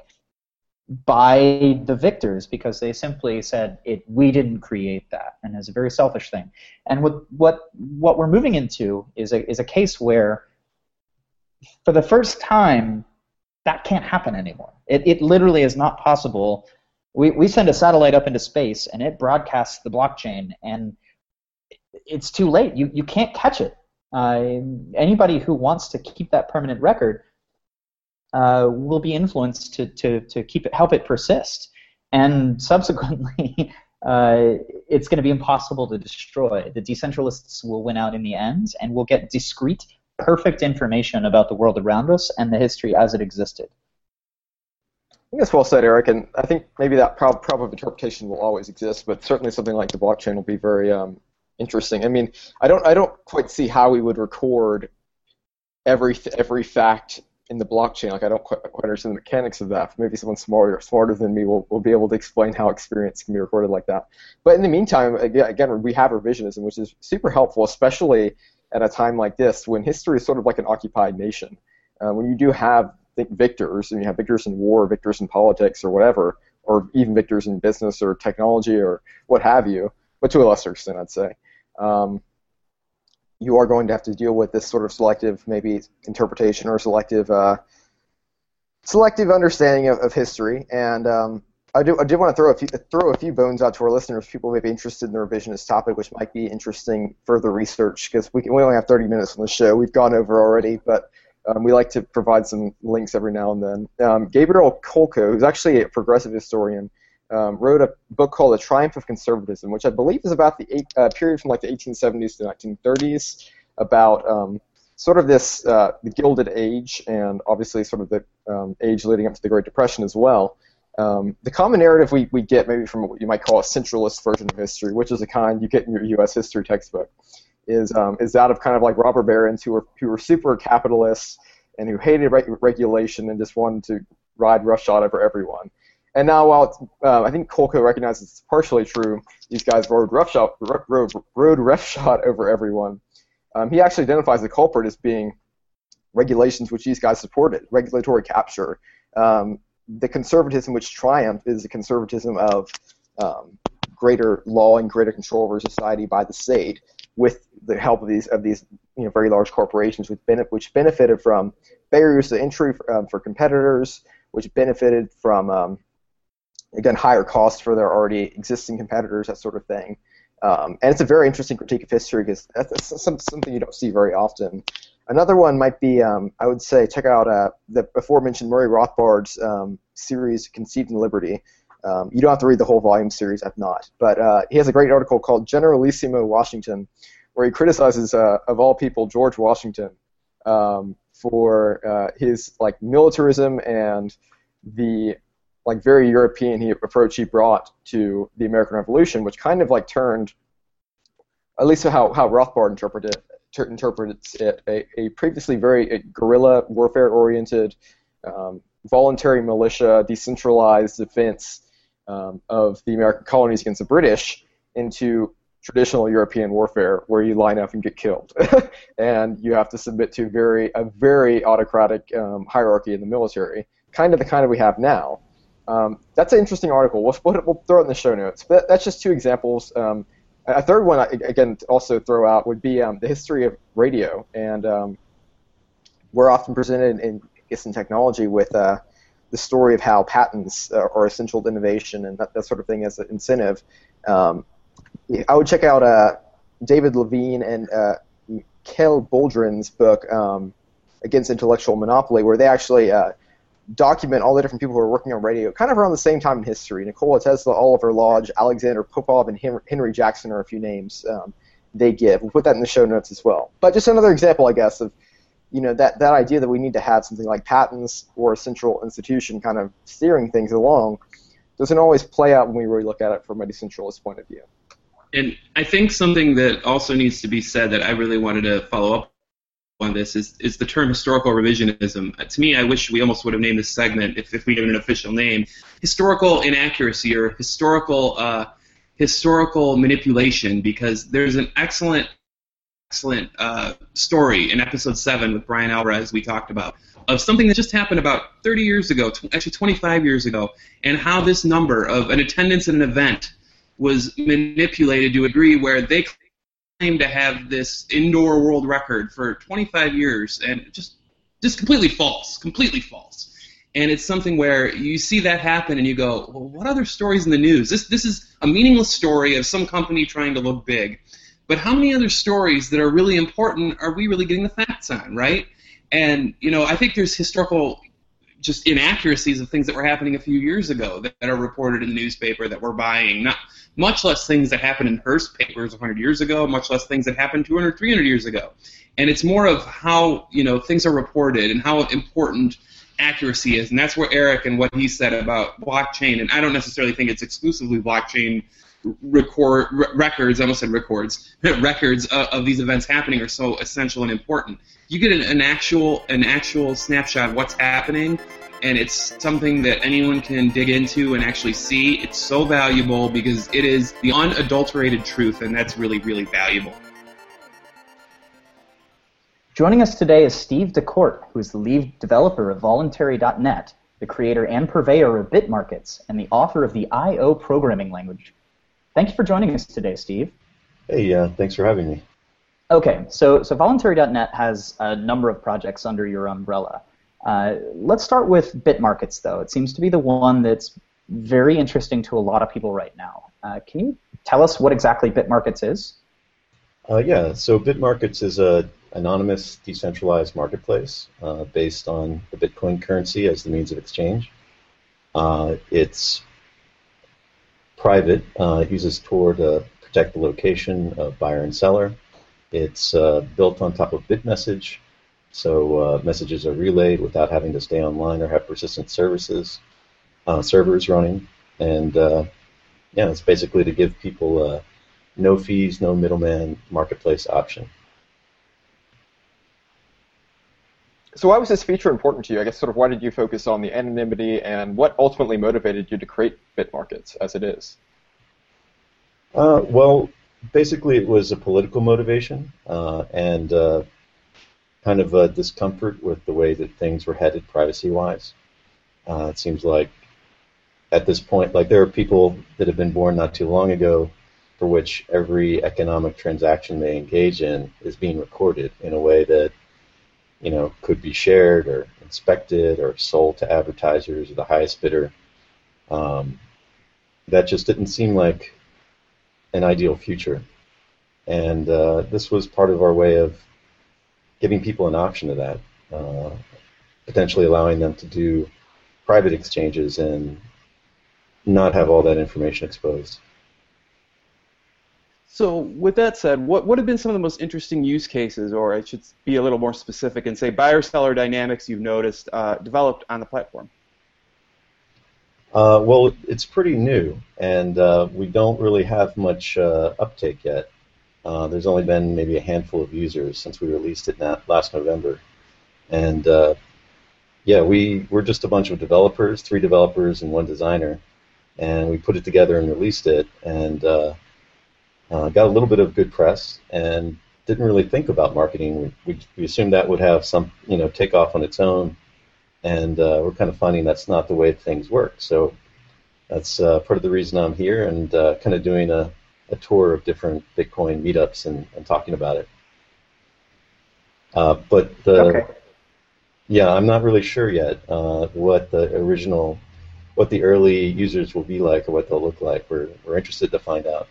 By the victors, because they simply said it. We didn't create that, and it's a very selfish thing. And what what what we're moving into is a is a case where, for the first time, that can't happen anymore. It it literally is not possible. We we send a satellite up into space, and it broadcasts the blockchain, and it's too late. You you can't catch it. Uh, anybody who wants to keep that permanent record. Uh, will be influenced to, to, to keep it, help it persist, and subsequently, uh, it's going to be impossible to destroy. The decentralists will win out in the end, and we'll get discrete, perfect information about the world around us and the history as it existed. I think that's well said, Eric, and I think maybe that prob- problem of interpretation will always exist, but certainly something like the blockchain will be very um, interesting. I mean, I don't, I don't quite see how we would record every every fact in the blockchain. Like, I don't quite, quite understand the mechanics of that. Maybe someone smarter smarter than me will, will be able to explain how experience can be recorded like that. But in the meantime, again, again, we have revisionism, which is super helpful, especially at a time like this when history is sort of like an occupied nation. Uh, when you do have think, victors, and you have victors in war, victors in politics, or whatever, or even victors in business or technology or what have you, but to a lesser extent, I'd say. Um, you are going to have to deal with this sort of selective, maybe interpretation or selective, uh, selective understanding of, of history. And um, I do, I did want to throw a few, throw a few bones out to our listeners, people may be interested in the revisionist topic, which might be interesting further research, because we, we only have thirty minutes on the show. We've gone over already, but um, we like to provide some links every now and then. Um, Gabriel Kolko, who's actually a progressive historian, um, wrote a book called The Triumph of Conservatism, which I believe is about the eight, uh, period from like the eighteen seventies to nineteen thirties, about um, sort of this, uh, the Gilded Age, and obviously sort of the um, age leading up to the Great Depression as well. Um, the common narrative we, we get maybe from what you might call a centralist version of history, which is the kind you get in your U S history textbook, is um, is that of kind of like robber barons who were who were super capitalists and who hated reg- regulation and just wanted to ride roughshod over everyone. And now, while it's, uh, I think Kolko recognizes it's partially true, these guys rode roughshod rode, rode roughshod over everyone. Um, he actually identifies the culprit as being regulations which these guys supported, regulatory capture. Um, The conservatism which triumphed is the conservatism of um, greater law and greater control over society by the state, with the help of these of these you know very large corporations, which, bene- which benefited from barriers to entry for, um, for competitors, which benefited from um, again higher costs for their already existing competitors, that sort of thing. Um, and it's a very interesting critique of history because that's something you don't see very often. Another one might be, um, I would say, check out uh, the aforementioned Murray Rothbard's um, series, Conceived in Liberty. Um, you don't have to read the whole volume series, I've not. But uh, he has a great article called Generalissimo Washington, where he criticizes, uh, of all people, George Washington um, for uh, his like militarism and the like very European he, approach he brought to the American Revolution, which kind of like turned, at least how, how Rothbard interpreted it, ter- interprets it, a, a previously very a guerrilla warfare-oriented, um, voluntary militia, decentralized defense um, of the American colonies against the British into traditional European warfare, where you line up and get killed, and you have to submit to very a very autocratic um, hierarchy in the military, kind of the kind of we have now. Um, that's an interesting article. We'll, we'll throw it in the show notes. But that's just two examples. Um, a third one, again, to also throw out would be um, the history of radio. And um, we're often presented in, I guess, in technology with uh, the story of how patents are essential to innovation and that, that sort of thing as an incentive. Um, I would check out uh, David Levine and uh, Kel Boldrin's book, um, Against Intellectual Monopoly, where they actually uh, document all the different people who are working on radio kind of around the same time in history. Nikola Tesla, Oliver Lodge, Alexander Popov, and Henry Jackson are a few names um, they give. We'll put that in the show notes as well. But just another example, I guess, of you know that, that idea that we need to have something like patents or a central institution kind of steering things along doesn't always play out when we really look at it from a decentralist point of view. And I think something that also needs to be said that I really wanted to follow up on this is, is the term historical revisionism. Uh, to me, I wish we almost would have named this segment, if, if we gave it an official name, historical inaccuracy or historical uh, historical manipulation, because there's an excellent excellent uh, story in episode seven with Brian Alvarez we talked about of something that just happened about thirty years ago, t- actually twenty-five years ago, and how this number of an attendance at an event was manipulated to a degree where they claim to have this indoor world record for twenty-five years, and just just completely false, completely false. And it's something where you see that happen and you go, well, what other stories in the news? This this is a meaningless story of some company trying to look big. But how many other stories that are really important are we really getting the facts on, right? And, you know, I think there's historical just inaccuracies of things that were happening a few years ago that, that are reported in the newspaper that we're buying, not much less things that happened in Hearst papers one hundred years ago, much less things that happened two hundred, three hundred years ago. And it's more of how, you know, things are reported and how important accuracy is. And that's where Eric and what he said about blockchain, and I don't necessarily think it's exclusively blockchain record re- records, I almost said records, records of, of these events happening are so essential and important. You get an, an actual an actual snapshot of what's happening, and it's something that anyone can dig into and actually see. It's so valuable because it is the unadulterated truth, and that's really, really valuable. Joining us today is Steve DeCourt, who is the lead developer of Voluntary dot net, the creator and purveyor of Bitmarkets, and the author of the I O programming language. Thank you for joining us today, Steve. Hey, uh, thanks for having me. Okay, so so voluntary dot net has a number of projects under your umbrella. Uh, let's start with Bitmarkets, though. It seems to be the one that's very interesting to a lot of people right now. Uh, can you tell us what exactly Bitmarkets is? Uh, yeah, so Bitmarkets is a anonymous, decentralized marketplace uh, based on the Bitcoin currency as the means of exchange. Uh, it's private. Uh, it uses Tor to protect the location of buyer and seller. It's uh, built on top of BitMessage, so uh, messages are relayed without having to stay online or have persistent services, uh, servers running. And uh, yeah, it's basically to give people a no fees, no middleman marketplace option. So why was this feature important to you? I guess sort of why did you focus on the anonymity, and what ultimately motivated you to create Bitmarkets as it is? Uh, well, basically it was a political motivation uh, and uh, kind of a discomfort with the way that things were headed privacy-wise. Uh, it seems like at this point, like there are people that have been born not too long ago for which every economic transaction they engage in is being recorded in a way that you know, could be shared or inspected or sold to advertisers or the highest bidder. Um, that just didn't seem like an ideal future. And uh, this was part of our way of giving people an option to that, uh, potentially allowing them to do private exchanges and not have all that information exposed. So with that said, what, what have been some of the most interesting use cases, or I should be a little more specific and say buyer-seller dynamics you've noticed uh, developed on the platform? Uh, well, it's pretty new, and uh, we don't really have much uh, uptake yet. Uh, there's only been maybe a handful of users since we released it last November. And uh, yeah, we, we're just a bunch of developers, three developers and one designer, and we put it together and released it, and uh, Uh, got a little bit of good press and didn't really think about marketing. We, we, we assumed that would have some, you know, take off on its own, and uh, we're kind of finding that's not the way things work. So that's uh, part of the reason I'm here and uh, kind of doing a, a tour of different Bitcoin meetups and, and talking about it. Uh, but the, okay. yeah, I'm not really sure yet uh, what the original, what the early users will be like or what they'll look like. We're we're interested to find out.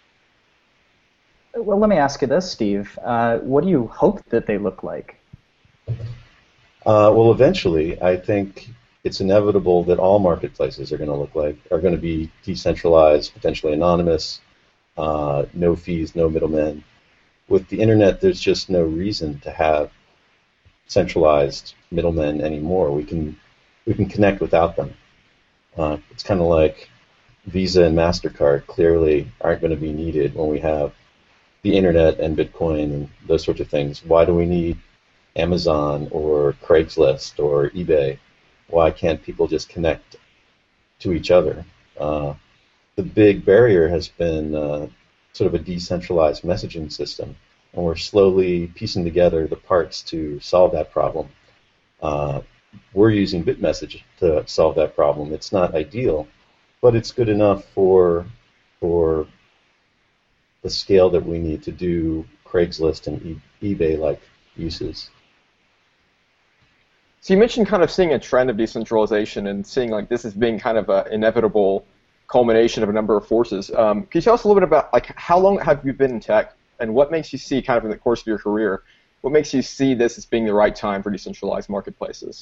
Well, let me ask you this, Steve. Uh, what do you hope that they look like? Uh, well, eventually, I think it's inevitable that all marketplaces are going to look like, are going to be decentralized, potentially anonymous, uh, no fees, no middlemen. With the internet, there's just no reason to have centralized middlemen anymore. We can we can connect without them. Uh, it's kind of like Visa and MasterCard clearly aren't going to be needed when we have the internet and Bitcoin and those sorts of things. Why do we need Amazon or Craigslist or eBay? Why can't people just connect to each other? Uh, the big barrier has been uh, sort of a decentralized messaging system, and we're slowly piecing together the parts to solve that problem. Uh, we're using BitMessage to solve that problem. It's not ideal, but it's good enough for for the scale that we need to do Craigslist and e eBay-like uses. So you mentioned kind of seeing a trend of decentralization and seeing like this as being kind of an inevitable culmination of a number of forces. Um, can you tell us a little bit about like how long have you been in tech, and what makes you see kind of in the course of your career, what makes you see this as being the right time for decentralized marketplaces?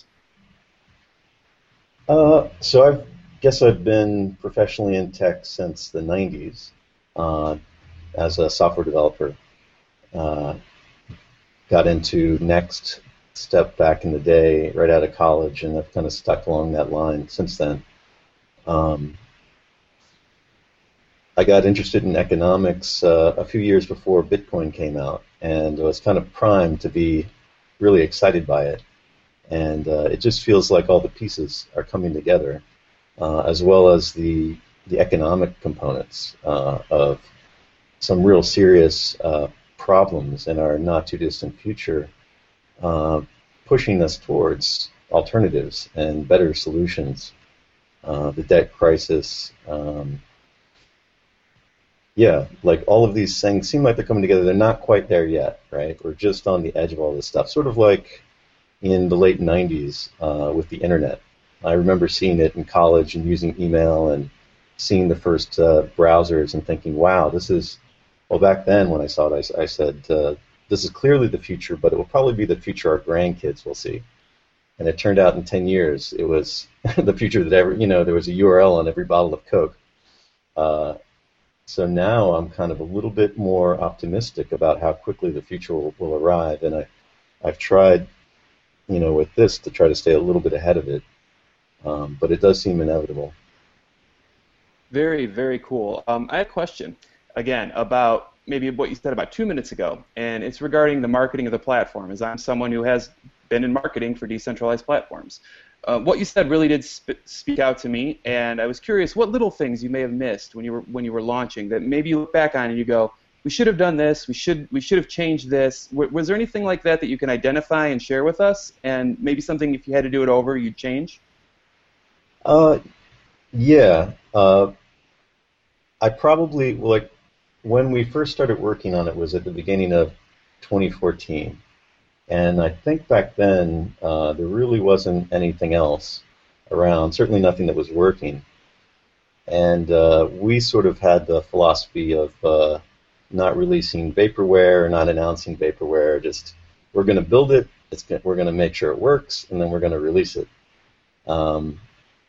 Uh, so I guess I've been professionally in tech since the nineties. Uh, as a software developer. Uh, got into Next Step back in the day, right out of college, and I've kind of stuck along that line since then. Um, I got interested in economics uh, a few years before Bitcoin came out, and was kind of primed to be really excited by it. And uh, it just feels like all the pieces are coming together, uh, as well as the the economic components uh, of some real serious uh, problems in our not-too-distant future, uh, pushing us towards alternatives and better solutions. Uh, the debt crisis, um, yeah, like all of these things seem like they're coming together. They're not quite there yet, right? We're just on the edge of all this stuff. Sort of like in the late nineties uh, with the internet. I remember seeing it in college and using email and seeing the first uh, browsers and thinking, wow, this is, well, back then when I saw it, I, I said, uh, this is clearly the future, but it will probably be the future our grandkids will see. And it turned out in ten years, it was the future that ever, you know, there was a U R L on every bottle of Coke. Uh, so now I'm kind of a little bit more optimistic about how quickly the future will, will arrive. And I, I've tried, you know, with this to try to stay a little bit ahead of it. Um, but it does seem inevitable. Very, very cool. Um, I have a question, again, about maybe what you said about two minutes ago, and it's regarding the marketing of the platform, as I'm someone who has been in marketing for decentralized platforms. Uh, what you said really did sp- speak out to me, and I was curious what little things you may have missed when you were when you were launching that maybe you look back on and you go, we should have done this, we should we should have changed this. W- was there anything like that that you can identify and share with us, and maybe something if you had to do it over you'd change? Uh, yeah. Uh, I probably, like, when we first started working on it was at the beginning of twenty fourteen. And I think back then uh, there really wasn't anything else around, certainly nothing that was working. And uh, we sort of had the philosophy of uh, not releasing vaporware, not announcing vaporware, just we're going to build it, it's gonna, we're going to make sure it works, and then we're going to release it. Um,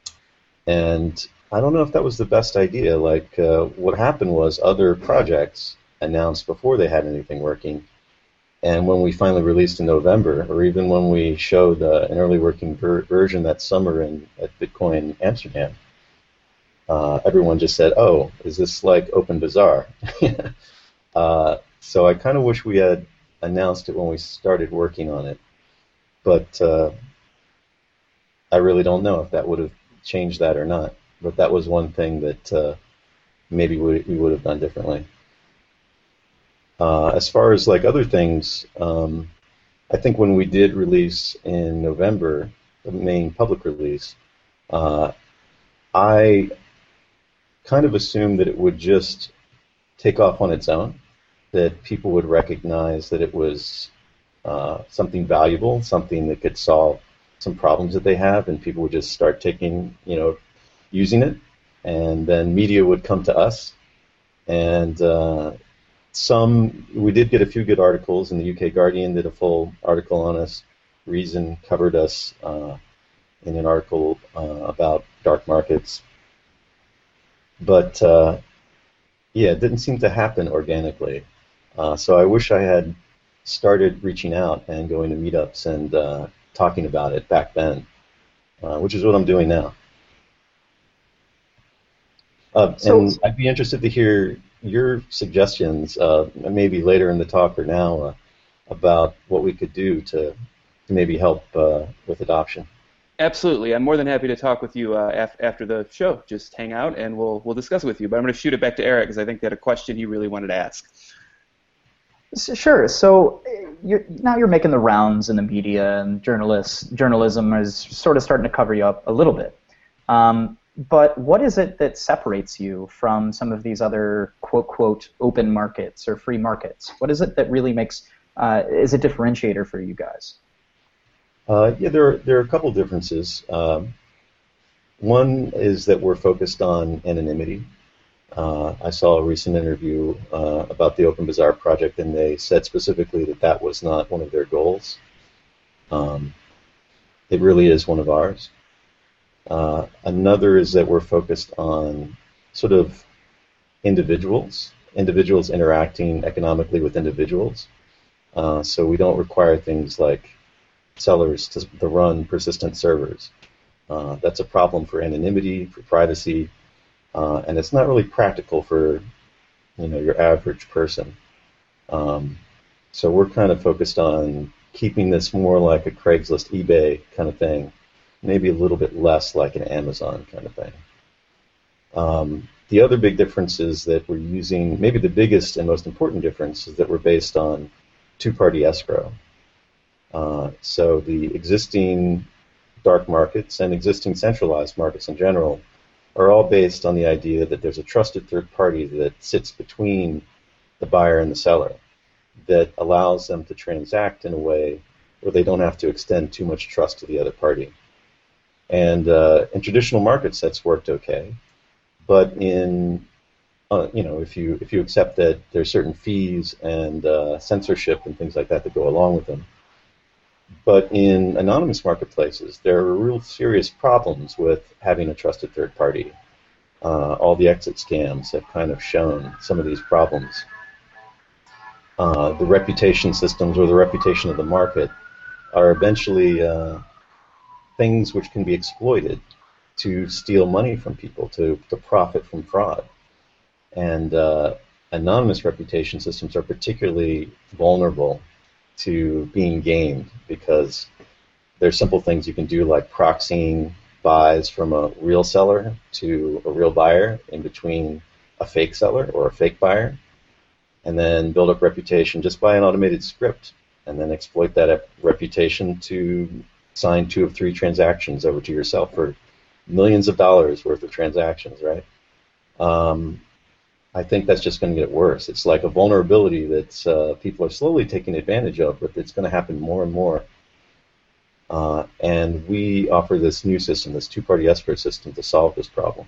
and I don't know if that was the best idea. Like, uh, what happened was other projects announced before they had anything working. And when we finally released in November, or even when we showed uh, an early working ver- version that summer in, at Bitcoin Amsterdam, uh, everyone just said, oh, is this like OpenBazaar? uh, so I kind of wish we had announced it when we started working on it. But uh, I really don't know if that would have changed that or not. But that was one thing that uh, maybe we, we would have done differently. Uh, as far as like other things, um, I think when we did release in November, the main public release, uh, I kind of assumed that it would just take off on its own, that people would recognize that it was uh, something valuable, something that could solve some problems that they have, and people would just start taking, you know, using it, and then media would come to us, and uh, some, we did get a few good articles, and the U K Guardian did a full article on us. Reason covered us uh, in an article uh, about dark markets. But, uh, yeah, it didn't seem to happen organically. Uh, so I wish I had started reaching out and going to meetups and uh, talking about it back then, uh, which is what I'm doing now. Uh, So- and I'd be interested to hear your suggestions, uh, maybe later in the talk or now, uh, about what we could do to, to maybe help uh, with adoption. Absolutely. I'm more than happy to talk with you uh, af- after the show. Just hang out and we'll we'll discuss it with you. But I'm going to shoot it back to Eric because I think they had a question he really wanted to ask. S- Sure. So uh, you're, now you're making the rounds in the media, and journalists, journalism is sort of starting to cover you up a little bit. Um, but what is it that separates you from some of these other quote quote open markets or free markets? What is it that really makes uh, is a differentiator for you guys? Uh, yeah, there are, there are a couple differences. Um, one is that we're focused on anonymity. Uh, I saw a recent interview uh, about the OpenBazaar project, and they said specifically that that was not one of their goals. Um, it really is one of ours. Uh, another is that we're focused on sort of individuals, individuals interacting economically with individuals. Uh, so we don't require things like sellers to, to run persistent servers. Uh, that's a problem for anonymity, for privacy, uh, and it's not really practical for, you know, your average person. Um, so we're kind of focused on keeping this more like a Craigslist, eBay kind of thing, maybe a little bit less like an Amazon kind of thing. Um, the other big difference is that we're using, maybe the biggest and most important difference is that we're based on two-party escrow. Uh, so the existing dark markets and existing centralized markets in general are all based on the idea that there's a trusted third party that sits between the buyer and the seller that allows them to transact in a way where they don't have to extend too much trust to the other party. And uh, in traditional markets, that's worked okay. But in, uh, you know, if you if you accept that there's certain fees and uh, censorship and things like that that go along with them. But in anonymous marketplaces, there are real serious problems with having a trusted third party. Uh, all the exit scams have kind of shown some of these problems. Uh, the reputation systems or the reputation of the market are eventually uh, things which can be exploited to steal money from people, to, to profit from fraud. And uh, anonymous reputation systems are particularly vulnerable to being gamed because there's simple things you can do like proxying buys from a real seller to a real buyer in between a fake seller or a fake buyer, and then build up reputation just by an automated script, and then exploit that reputation to sign two of three transactions over to yourself for millions of dollars worth of transactions, right? Um, I think that's just going to get worse. It's like a vulnerability that uh, people are slowly taking advantage of, but it's going to happen more and more. Uh, and we offer this new system, this two-party escrow system, to solve this problem.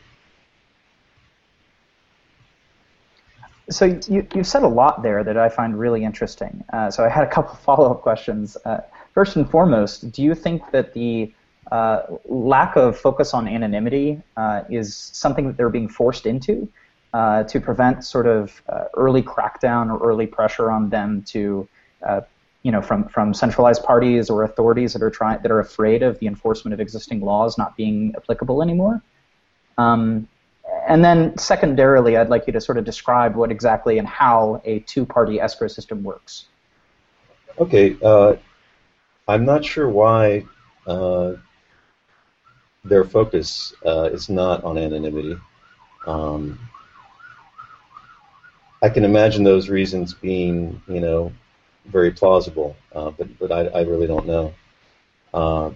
So you, you've said a lot there that I find really interesting. Uh, so I had a couple follow-up questions. Uh, first and foremost, do you think that the uh, lack of focus on anonymity uh, is something that they're being forced into uh, to prevent sort of uh, early crackdown or early pressure on them to, uh, you know, from from centralized parties or authorities that are trying that are afraid of the enforcement of existing laws not being applicable anymore? Um, And then secondarily, I'd like you to sort of describe what exactly and how a two-party escrow system works. Okay. Uh, I'm not sure why uh, their focus uh, is not on anonymity. Um, I can imagine those reasons being, you know, very plausible, uh, but, but I, I really don't know. Uh,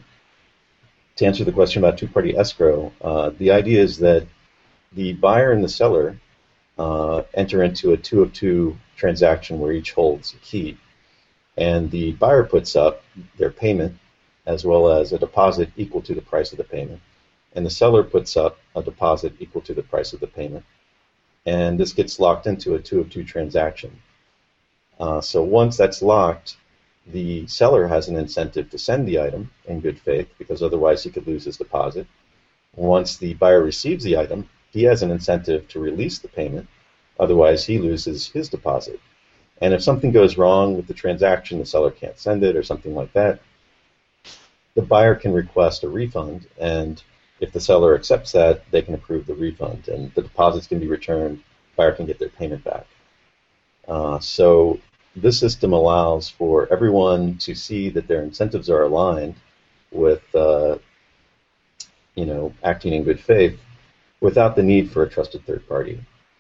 to answer the question about two-party escrow, uh, the idea is that the buyer and the seller uh, enter into a two of two transaction where each holds a key. And the buyer puts up their payment as well as a deposit equal to the price of the payment. And the seller puts up a deposit equal to the price of the payment. And this gets locked into a two of two transaction. Uh, so once that's locked, the seller has an incentive to send the item in good faith because otherwise he could lose his deposit. Once the buyer receives the item, he has an incentive to release the payment, otherwise he loses his deposit. And if something goes wrong with the transaction, the seller can't send it or something like that, the buyer can request a refund, and if the seller accepts that, they can approve the refund, and the deposits can be returned, the buyer can get their payment back. Uh, so this system allows for everyone to see that their incentives are aligned with, uh, you know, acting in good faith, without the need for a trusted third party.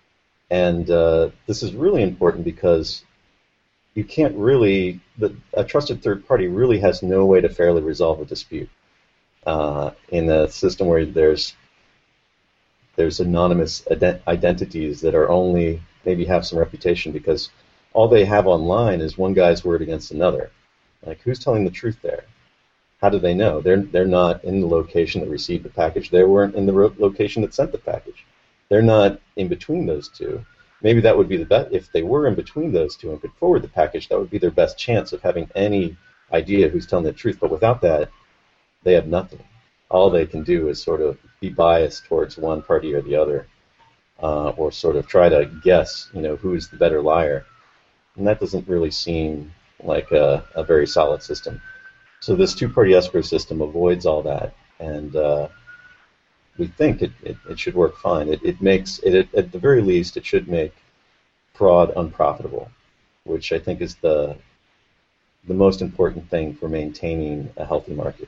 And uh, this is really important because you can't really, the, a trusted third party really has no way to fairly resolve a dispute. Uh, in a system where there's there's anonymous ident identities that are only, maybe have some reputation because all they have online is one guy's word against another. Like, who's telling the truth there? How do they know? They're, they're not in the location that received the package. They weren't in the location that sent the package. They're not in between those two. Maybe that would be the best. If they were in between those two and could forward the package, that would be their best chance of having any idea who's telling the truth. But without that, they have nothing. All they can do is sort of be biased towards one party or the other, uh, or sort of try to guess, you know, who's the better liar. And that doesn't really seem like a, a very solid system. So this two-party escrow system avoids all that, and uh, we think it, it, it should work fine. It, it makes, it, it, at the very least, it should make fraud unprofitable, which I think is the, the most important thing for maintaining a healthy market.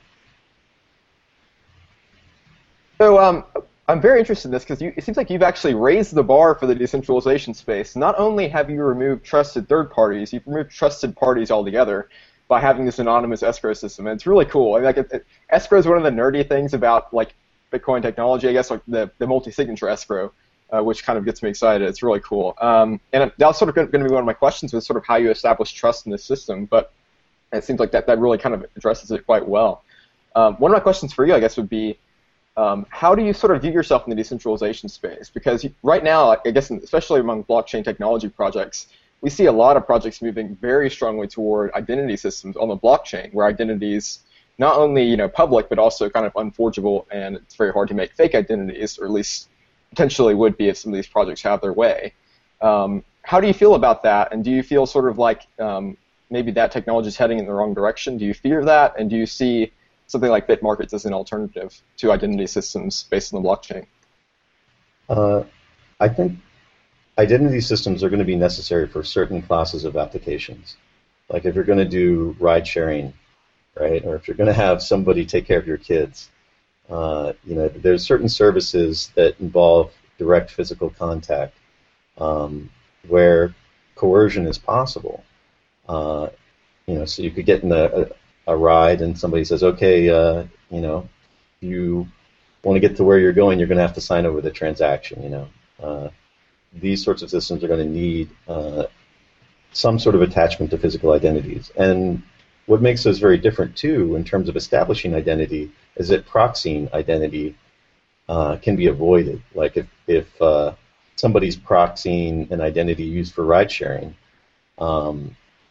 So um, I'm very interested in this because it seems like you've actually raised the bar for the decentralization space. Not only have you removed trusted third parties, you've removed trusted parties altogether by having this anonymous escrow system, and it's really cool. I mean, like, it, it, escrow is one of the nerdy things about like Bitcoin technology, I guess, like the, the multi-signature escrow, uh, which kind of gets me excited. It's really cool. Um, and that's sort of going to be one of my questions, was sort of how you establish trust in the system. But it seems like that, that really kind of addresses it quite well. Um, one of my questions for you, I guess, would be, um, how do you sort of view yourself in the decentralization space? Because you, right now, I guess, especially among blockchain technology projects, we see a lot of projects moving very strongly toward identity systems on the blockchain, where identities not only, you know, public, but also kind of unforgeable, and it's very hard to make fake identities, or at least potentially would be if some of these projects have their way. Um, how do you feel about that, and do you feel sort of like um, maybe that technology is heading in the wrong direction? Do you fear that, and do you see something like Bitmarkets as an alternative to identity systems based on the blockchain? Uh, I think identity systems are going to be necessary for certain classes of applications. Like if you're going to do ride sharing, right, or if you're going to have somebody take care of your kids, uh, you know, there's certain services that involve direct physical contact um, where coercion is possible. Uh, you know, so you could get in a, a, a ride and somebody says, okay, uh, you know, you want to get to where you're going, you're going to have to sign over the transaction, you know. Uh, these sorts of systems are going to need uh, some sort of attachment to physical identities. And what makes those very different, too, in terms of establishing identity, is that proxying identity uh, can be avoided. Like if, if uh, somebody's proxying an identity used for ride sharing, um,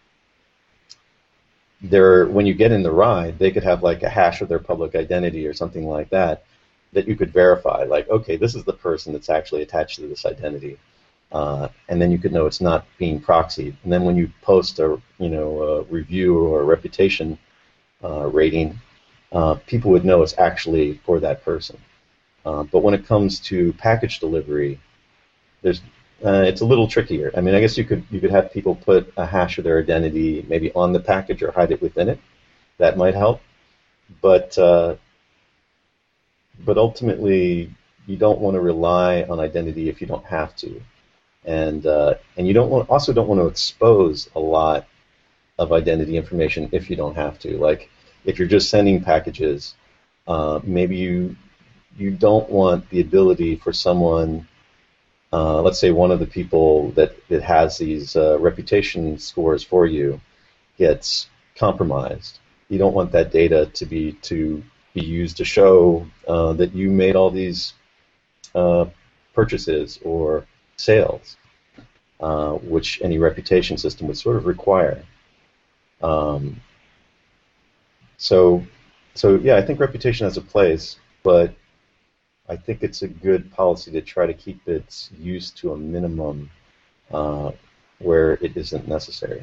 There, when you get in the ride, they could have like a hash of their public identity or something like that that you could verify. Like, okay, this is the person that's actually attached to this identity, uh, and then you could know it's not being proxied. And then when you post a, you know, a review or a reputation uh, rating, uh, people would know it's actually for that person. Uh, but when it comes to package delivery, there's Uh, it's a little trickier. I mean, I guess you could you could have people put a hash of their identity maybe on the package or hide it within it. That might help, but uh, but ultimately you don't want to rely on identity if you don't have to, and uh, and you don't want also don't want to expose a lot of identity information if you don't have to. Like if you're just sending packages, uh, maybe you you don't want the ability for someone. Uh, let's say one of the people that, that has these uh, reputation scores for you gets compromised. You don't want that data to be to be used to show uh, that you made all these uh, purchases or sales, uh, which any reputation system would sort of require. Um, so, so yeah, I think reputation has a place, but I think it's a good policy to try to keep its use to a minimum uh, where it isn't necessary.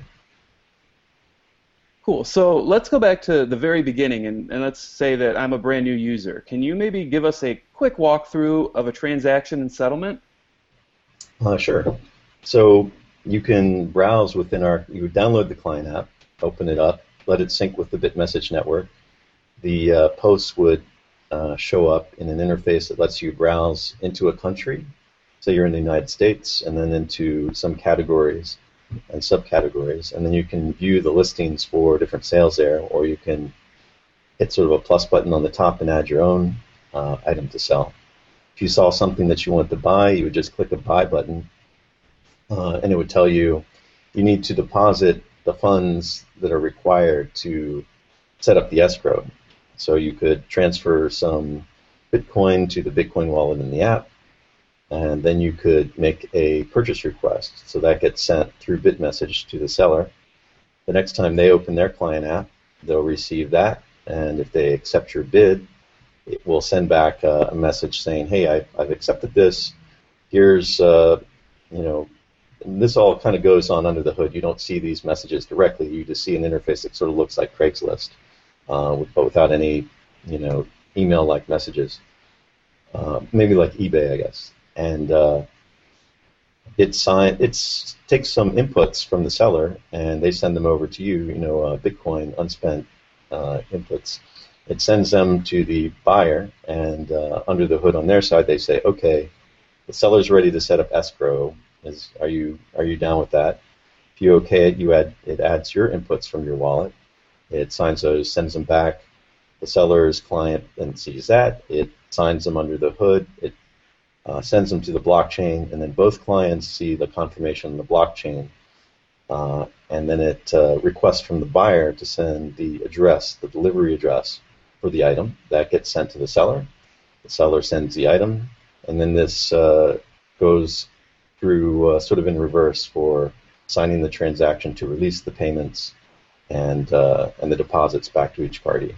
Cool. So let's go back to the very beginning, and, and let's say that I'm a brand new user. Can you maybe give us a quick walkthrough of a transaction and settlement? Uh, sure. So you can browse within our, you would download the client app, open it up, let it sync with the BitMessage network. The uh, posts would Uh, show up in an interface that lets you browse into a country, say you're in the United States, and then into some categories and subcategories, and then you can view the listings for different sales there, or you can hit sort of a plus button on the top and add your own uh, item to sell. If you saw something that you wanted to buy, you would just click a buy button, uh, and it would tell you you need to deposit the funds that are required to set up the escrow. So you could transfer some Bitcoin to the Bitcoin wallet in the app, and then you could make a purchase request. So that gets sent through BitMessage to the seller. The next time they open their client app, they'll receive that, and if they accept your bid, it will send back uh, a message saying, hey, I've, I've accepted this. Here's, uh, you know, and this all kind of goes on under the hood. You don't see these messages directly. You just see an interface that sort of looks like Craigslist. Uh, but without any, you know, email-like messages, uh, maybe like eBay, I guess. And uh, it sign, it's takes some inputs from the seller, and they send them over to you. You know, uh, Bitcoin unspent uh, inputs. It sends them to the buyer, and uh, under the hood on their side, they say, okay, the seller's ready to set up escrow. Is are you are you down with that? If you okay it, you add it adds your inputs from your wallet. It signs those, sends them back, the seller's client then sees that, it signs them under the hood, it uh, sends them to the blockchain, and then both clients see the confirmation on the blockchain, uh, and then it uh, requests from the buyer to send the address, the delivery address for the item. That gets sent to the seller. The seller sends the item, and then this uh, goes through uh, sort of in reverse for signing the transaction to release the payments and uh, and the deposits back to each party.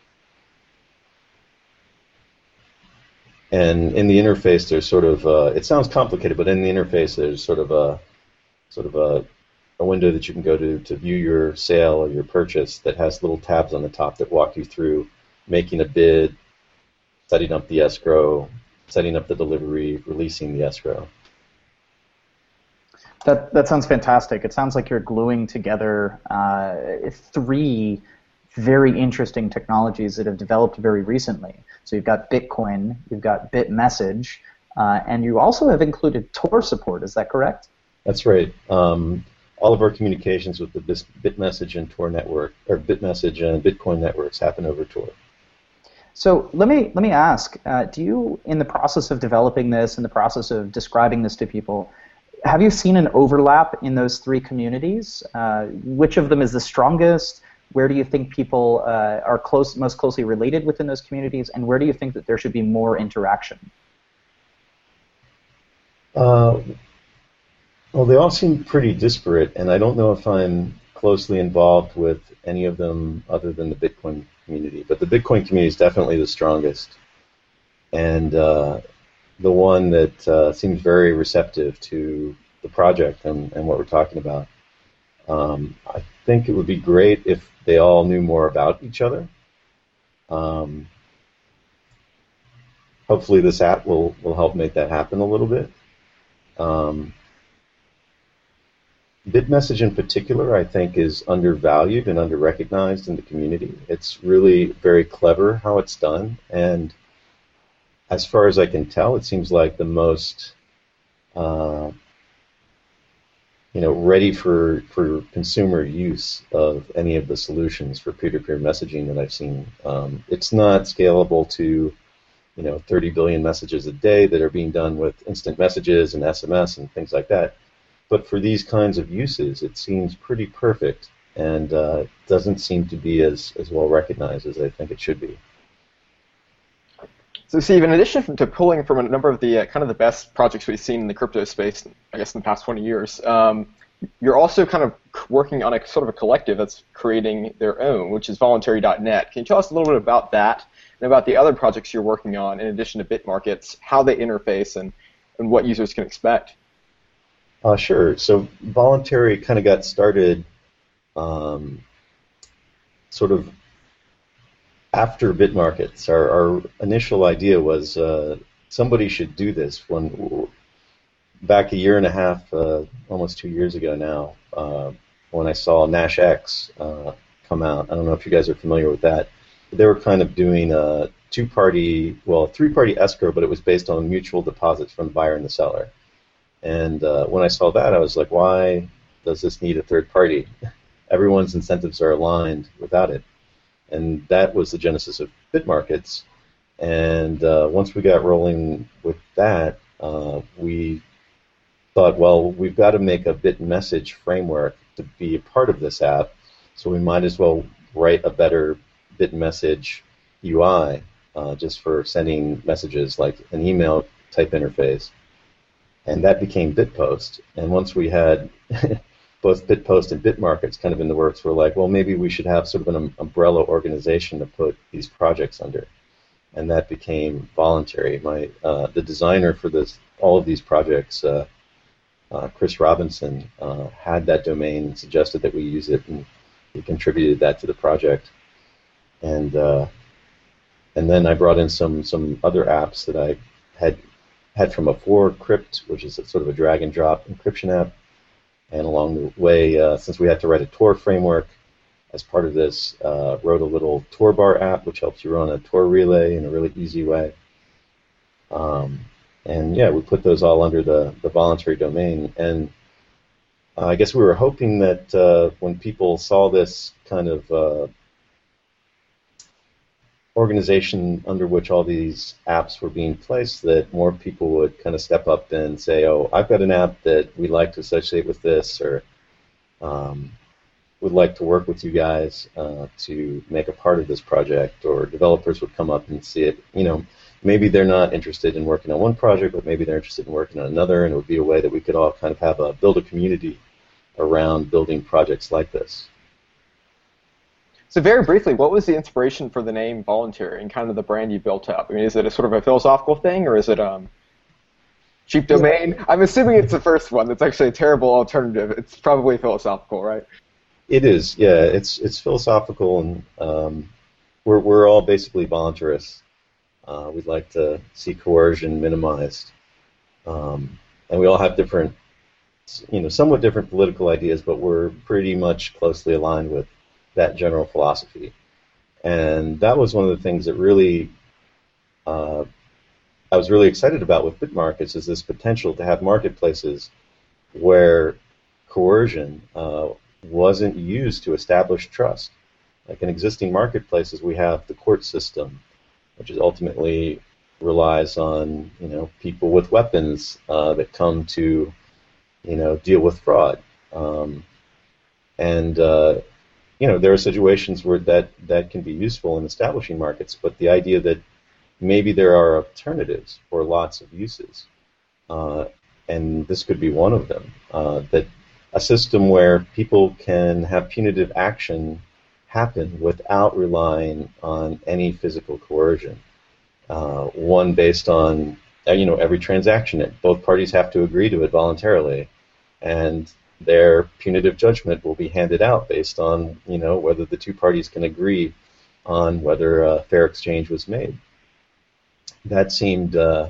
And in the interface, there's sort of uh, it sounds complicated, but in the interface, there's sort of a sort of a, a window that you can go to to view your sale or your purchase that has little tabs on the top that walk you through making a bid, setting up the escrow, setting up the delivery, releasing the escrow. That that sounds fantastic. It sounds like you're gluing together uh, three very interesting technologies that have developed very recently. So you've got Bitcoin, you've got BitMessage, uh, and you also have included Tor support. Is that correct? That's right. Um, all of our communications with the BitMessage and Tor network, or BitMessage and Bitcoin networks, happen over Tor. So let me let me ask: uh, do you, in the process of developing this, in the process of describing this to people, have you seen an overlap in those three communities? Uh, which of them is the strongest? Where do you think people uh, are close, most closely related within those communities, and where do you think that there should be more interaction? Uh, well, they all seem pretty disparate, and I don't know if I'm closely involved with any of them other than the Bitcoin community. But the Bitcoin community is definitely the strongest, and uh, the one that uh, seems very receptive to the project and, and what we're talking about. Um, I think it would be great if they all knew more about each other. Um, hopefully this app will, will help make that happen a little bit. Um, BitMessage in particular, I think, is undervalued and under-recognized in the community. It's really very clever how it's done, and as far as I can tell, it seems like the most uh, you know, ready for, for consumer use of any of the solutions for peer-to-peer messaging that I've seen. Um, it's not scalable to, you know, thirty billion messages a day that are being done with instant messages and S M S and things like that. But for these kinds of uses, it seems pretty perfect, and uh, doesn't seem to be as, as well recognized as I think it should be. So, Steve, in addition to pulling from a number of the uh, kind of the best projects we've seen in the crypto space, I guess in the past twenty years, um, you're also kind of working on a sort of a collective that's creating their own, which is voluntary dot net. Can you tell us a little bit about that and about the other projects you're working on in addition to BitMarkets, how they interface, and, and what users can expect? Uh, sure. So Voluntary kind of got started um, sort of after BitMarkets. Our, our initial idea was uh, somebody should do this. When back a year and a half, uh, almost two years ago now, uh, when I saw NashX uh, come out. I don't know if you guys are familiar with that. They were kind of doing a two-party, well, three-party escrow, but it was based on mutual deposits from the buyer and the seller. And uh, when I saw that, I was like, why does this need a third party? Everyone's incentives are aligned without it. And that was the genesis of BitMarkets. And uh, once we got rolling with that, uh, we thought, well, we've got to make a BitMessage framework to be a part of this app, so we might as well write a better BitMessage U I uh, just for sending messages, like an email type interface. And that became Bitpost. And once we had both Bitpost and BitMarkets kind of in the works, we're like, well, maybe we should have sort of an umbrella organization to put these projects under. And that became Voluntary. My uh, the designer for this, all of these projects, uh, uh, Chris Robinson, uh, had that domain and suggested that we use it, and he contributed that to the project. And uh, and then I brought in some some other apps that I had had from before, Crypt, which is a sort of a drag and drop encryption app. And along the way, uh, since we had to write a Tor framework as part of this, uh, wrote a little Tor bar app, which helps you run a Tor relay in a really easy way. Um, and yeah, we put those all under the, the Voluntary domain. And uh, I guess we were hoping that uh, when people saw this kind of uh, organization under which all these apps were being placed, that more people would kind of step up and say, oh, I've got an app that we'd like to associate with this, or um, would like to work with you guys uh, to make a part of this project, or developers would come up and see it. You know, maybe they're not interested in working on one project, but maybe they're interested in working on another, and it would be a way that we could all kind of have a build a community around building projects like this. So very briefly, what was the inspiration for the name Volunteer and kind of the brand you built up? I mean, is it a sort of a philosophical thing, or is it um, cheap domain? I'm assuming it's the first one. That's actually a terrible alternative. It's probably philosophical, right? It is, yeah. It's it's philosophical, and um, we're we're all basically voluntarists. Uh, we'd like to see coercion minimized, um, and we all have different, you know, somewhat different political ideas, but we're pretty much closely aligned with that general philosophy. And that was one of the things that really uh, I was really excited about with Bitmarkets, is this potential to have marketplaces where coercion uh, wasn't used to establish trust. Like in existing marketplaces, we have the court system, which is ultimately relies on, you know, people with weapons uh, that come to, you know, deal with fraud. Um, and uh, you know, there are situations where that that can be useful in establishing markets, but the idea that maybe there are alternatives for lots of uses, uh, and this could be one of them, uh, that a system where people can have punitive action happen without relying on any physical coercion. Uh, one based on, you know, every transaction that both parties have to agree to it voluntarily, and their punitive judgment will be handed out based on, you know, whether the two parties can agree on whether a fair exchange was made. That seemed, uh,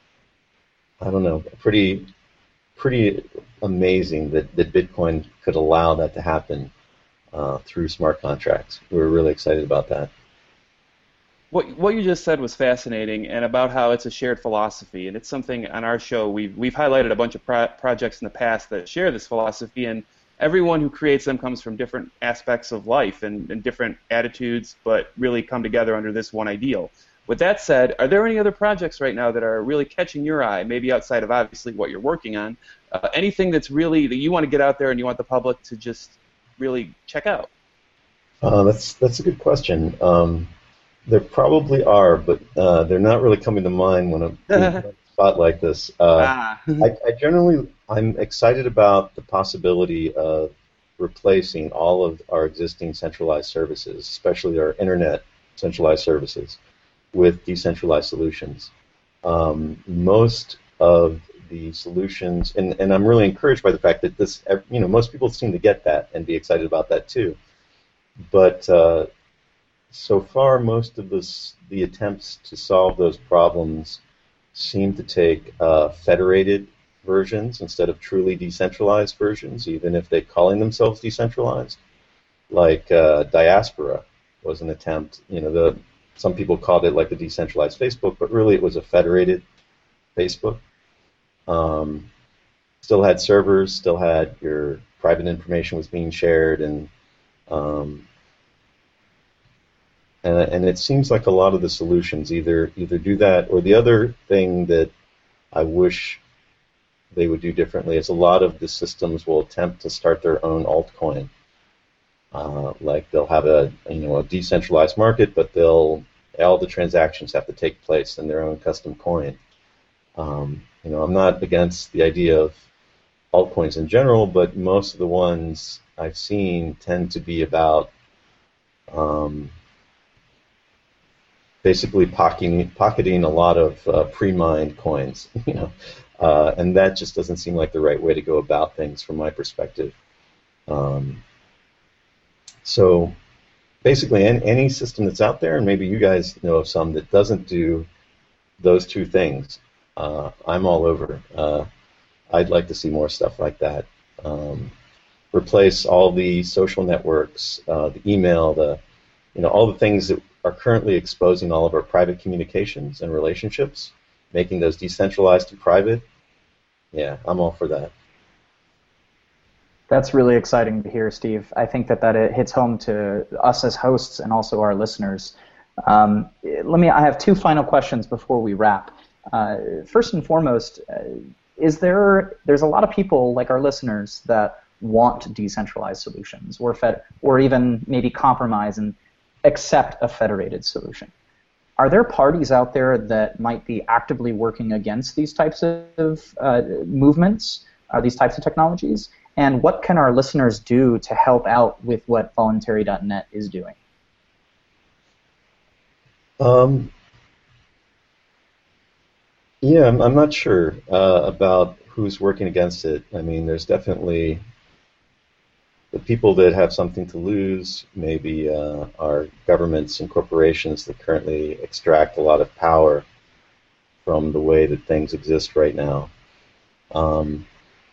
I don't know, pretty, pretty amazing that, that Bitcoin could allow that to happen uh, through smart contracts. We were really excited about that. What what you just said was fascinating, and about how it's a shared philosophy, and it's something on our show we've we've highlighted a bunch of pro projects in the past that share this philosophy, and everyone who creates them comes from different aspects of life and, and different attitudes, but really come together under this one ideal. With that said, are there any other projects right now that are really catching your eye, maybe outside of obviously what you're working on, uh, anything that's really that you want to get out there and you want the public to just really check out? Uh, that's that's a good question. Um, There probably are, but uh, they're not really coming to mind when I'm in a spot like this. Uh, ah. I, I generally, I'm excited about the possibility of replacing all of our existing centralized services, especially our internet centralized services, with decentralized solutions. Um, most of the solutions, and, and I'm really encouraged by the fact that this, you know, most people seem to get that and be excited about that too. But uh, so far, most of this, the attempts to solve those problems seem to take uh, federated versions instead of truly decentralized versions, even if they're calling themselves decentralized. Like uh, Diaspora was an attempt. You know, the some people called it like the decentralized Facebook, but really it was a federated Facebook. Um, still had servers, still had your private information was being shared, and um, And, and it seems like a lot of the solutions either either do that, or the other thing that I wish they would do differently is a lot of the systems will attempt to start their own altcoin. Uh, like they'll have a you know a decentralized market, but they'll all the transactions have to take place in their own custom coin. Um, you know, I'm not against the idea of altcoins in general, but most of the ones I've seen tend to be about um, basically pocketing, pocketing a lot of uh, pre-mined coins, you know, uh, and that just doesn't seem like the right way to go about things from my perspective. Um, so basically, any, any system that's out there, and maybe you guys know of some that doesn't do those two things, uh, I'm all over. Uh, I'd like to see more stuff like that. Um, replace all the social networks, uh, the email, the you know, all the things that are currently exposing all of our private communications and relationships, making those decentralized and private. Yeah, I'm all for that. That's really exciting to hear, Steve. I think that that it hits home to us as hosts and also our listeners. Um, let me. I have two final questions before we wrap. Uh, first and foremost, uh, is there? There's a lot of people like our listeners that want decentralized solutions, or fed, or even maybe compromise and accept a federated solution. Are there parties out there that might be actively working against these types of uh, movements, or these types of technologies? And what can our listeners do to help out with what voluntary dot net is doing? Um, yeah, I'm, I'm not sure uh, about who's working against it. I mean, there's definitely the people that have something to lose, maybe uh, are governments and corporations that currently extract a lot of power from the way that things exist right now. Um,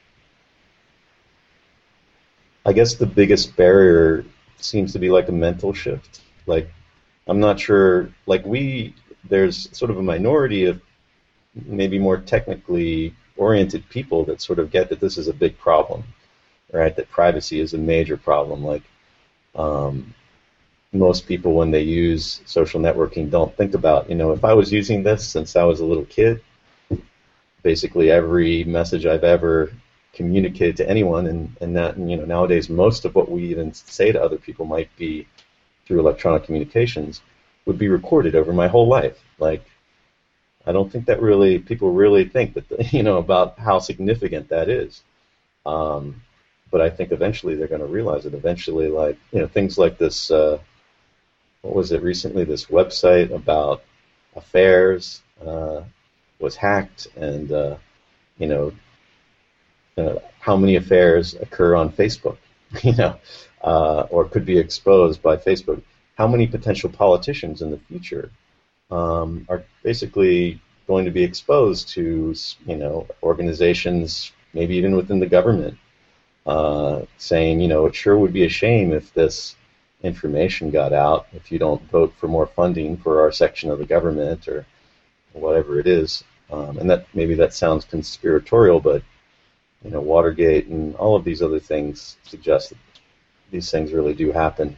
I guess the biggest barrier seems to be like a mental shift. Like, I'm not sure, like we, there's sort of a minority of maybe more technically oriented people that sort of get that this is a big problem, right? That privacy is a major problem. Like, um, most people when they use social networking don't think about, you know, if I was using this since I was a little kid, basically every message I've ever communicated to anyone, and, and that, you know, nowadays most of what we even say to other people might be through electronic communications, would be recorded over my whole life. Like, I don't think that really, people really think that, the, you know, about how significant that is. Um, but I think eventually they're going to realize it. Eventually, like, you know, things like this, uh, what was it recently, this website about affairs uh, was hacked, and, uh, you know, uh, how many affairs occur on Facebook, you know, uh, or could be exposed by Facebook. How many potential politicians in the future um, are basically going to be exposed to, you know, organizations, maybe even within the government, uh, saying, you know, it sure would be a shame if this information got out, if you don't vote for more funding for our section of the government, or whatever it is. Um, and that maybe that sounds conspiratorial, but, you know, Watergate and all of these other things suggest that these things really do happen.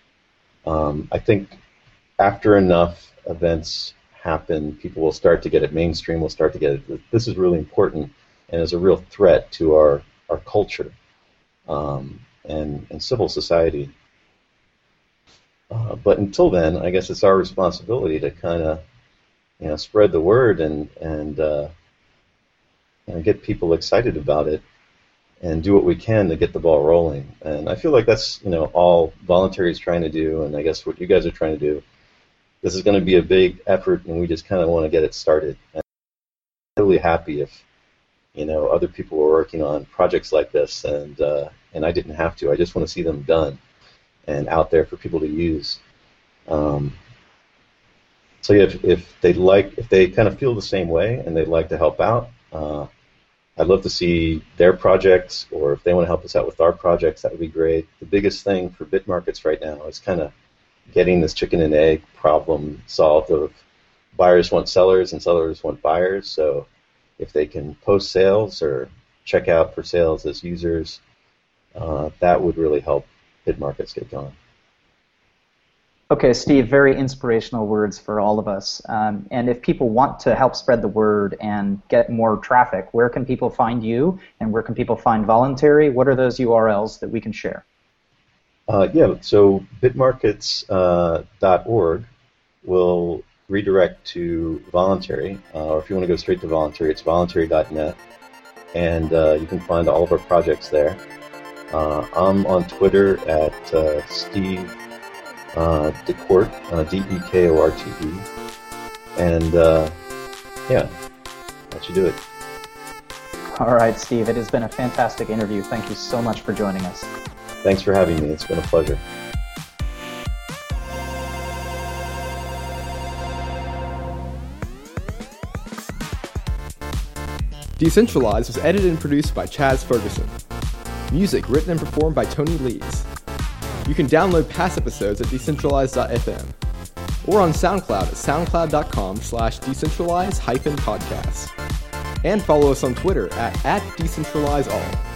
Um, I think after enough events happen, people will start to get it mainstream, will start to get it. This is really important and is a real threat to our, our culture um, and, and civil society. Uh, but until then, I guess it's our responsibility to kind of, you know, spread the word and, and uh, you know, get people excited about it, and do what we can to get the ball rolling. And I feel like that's, you know, all Voluntary is trying to do, and I guess what you guys are trying to do. This is going to be a big effort, and we just kind of want to get it started. And I'm really happy if, you know, other people were working on projects like this, and uh, and I didn't have to. I just want to see them done and out there for people to use. Um, so yeah, if, if they like, if they kind of feel the same way and they'd like to help out, uh, I'd love to see their projects, or if they want to help us out with our projects, that would be great. The biggest thing for Bitmarkets right now is kind of getting this chicken and egg problem solved of buyers want sellers and sellers want buyers. So if they can post sales or check out for sales as users, uh, that would really help Bitmarkets get going. Okay, Steve, very inspirational words for all of us. Um, and if people want to help spread the word and get more traffic, where can people find you, and where can people find Voluntary? What are those U R Ls that we can share? Uh, yeah, so bitmarkets dot org uh, will redirect to Voluntary, uh, or if you want to go straight to Voluntary, it's voluntary dot net, and uh, you can find all of our projects there. Uh, I'm on Twitter at uh, Steve Uh, Decourt, uh, D E K O R T E, and uh, yeah, that should do it. All right, Steve, it has been a fantastic interview. Thank you so much for joining us. Thanks for having me. It's been a pleasure. Decentralized was edited and produced by Chaz Ferguson. Music written and performed by Tony Lees. You can download past episodes at decentralized dot f m or on SoundCloud at soundcloud dot com slash decentralize hyphen podcast. And follow us on Twitter at, at decentralizeall.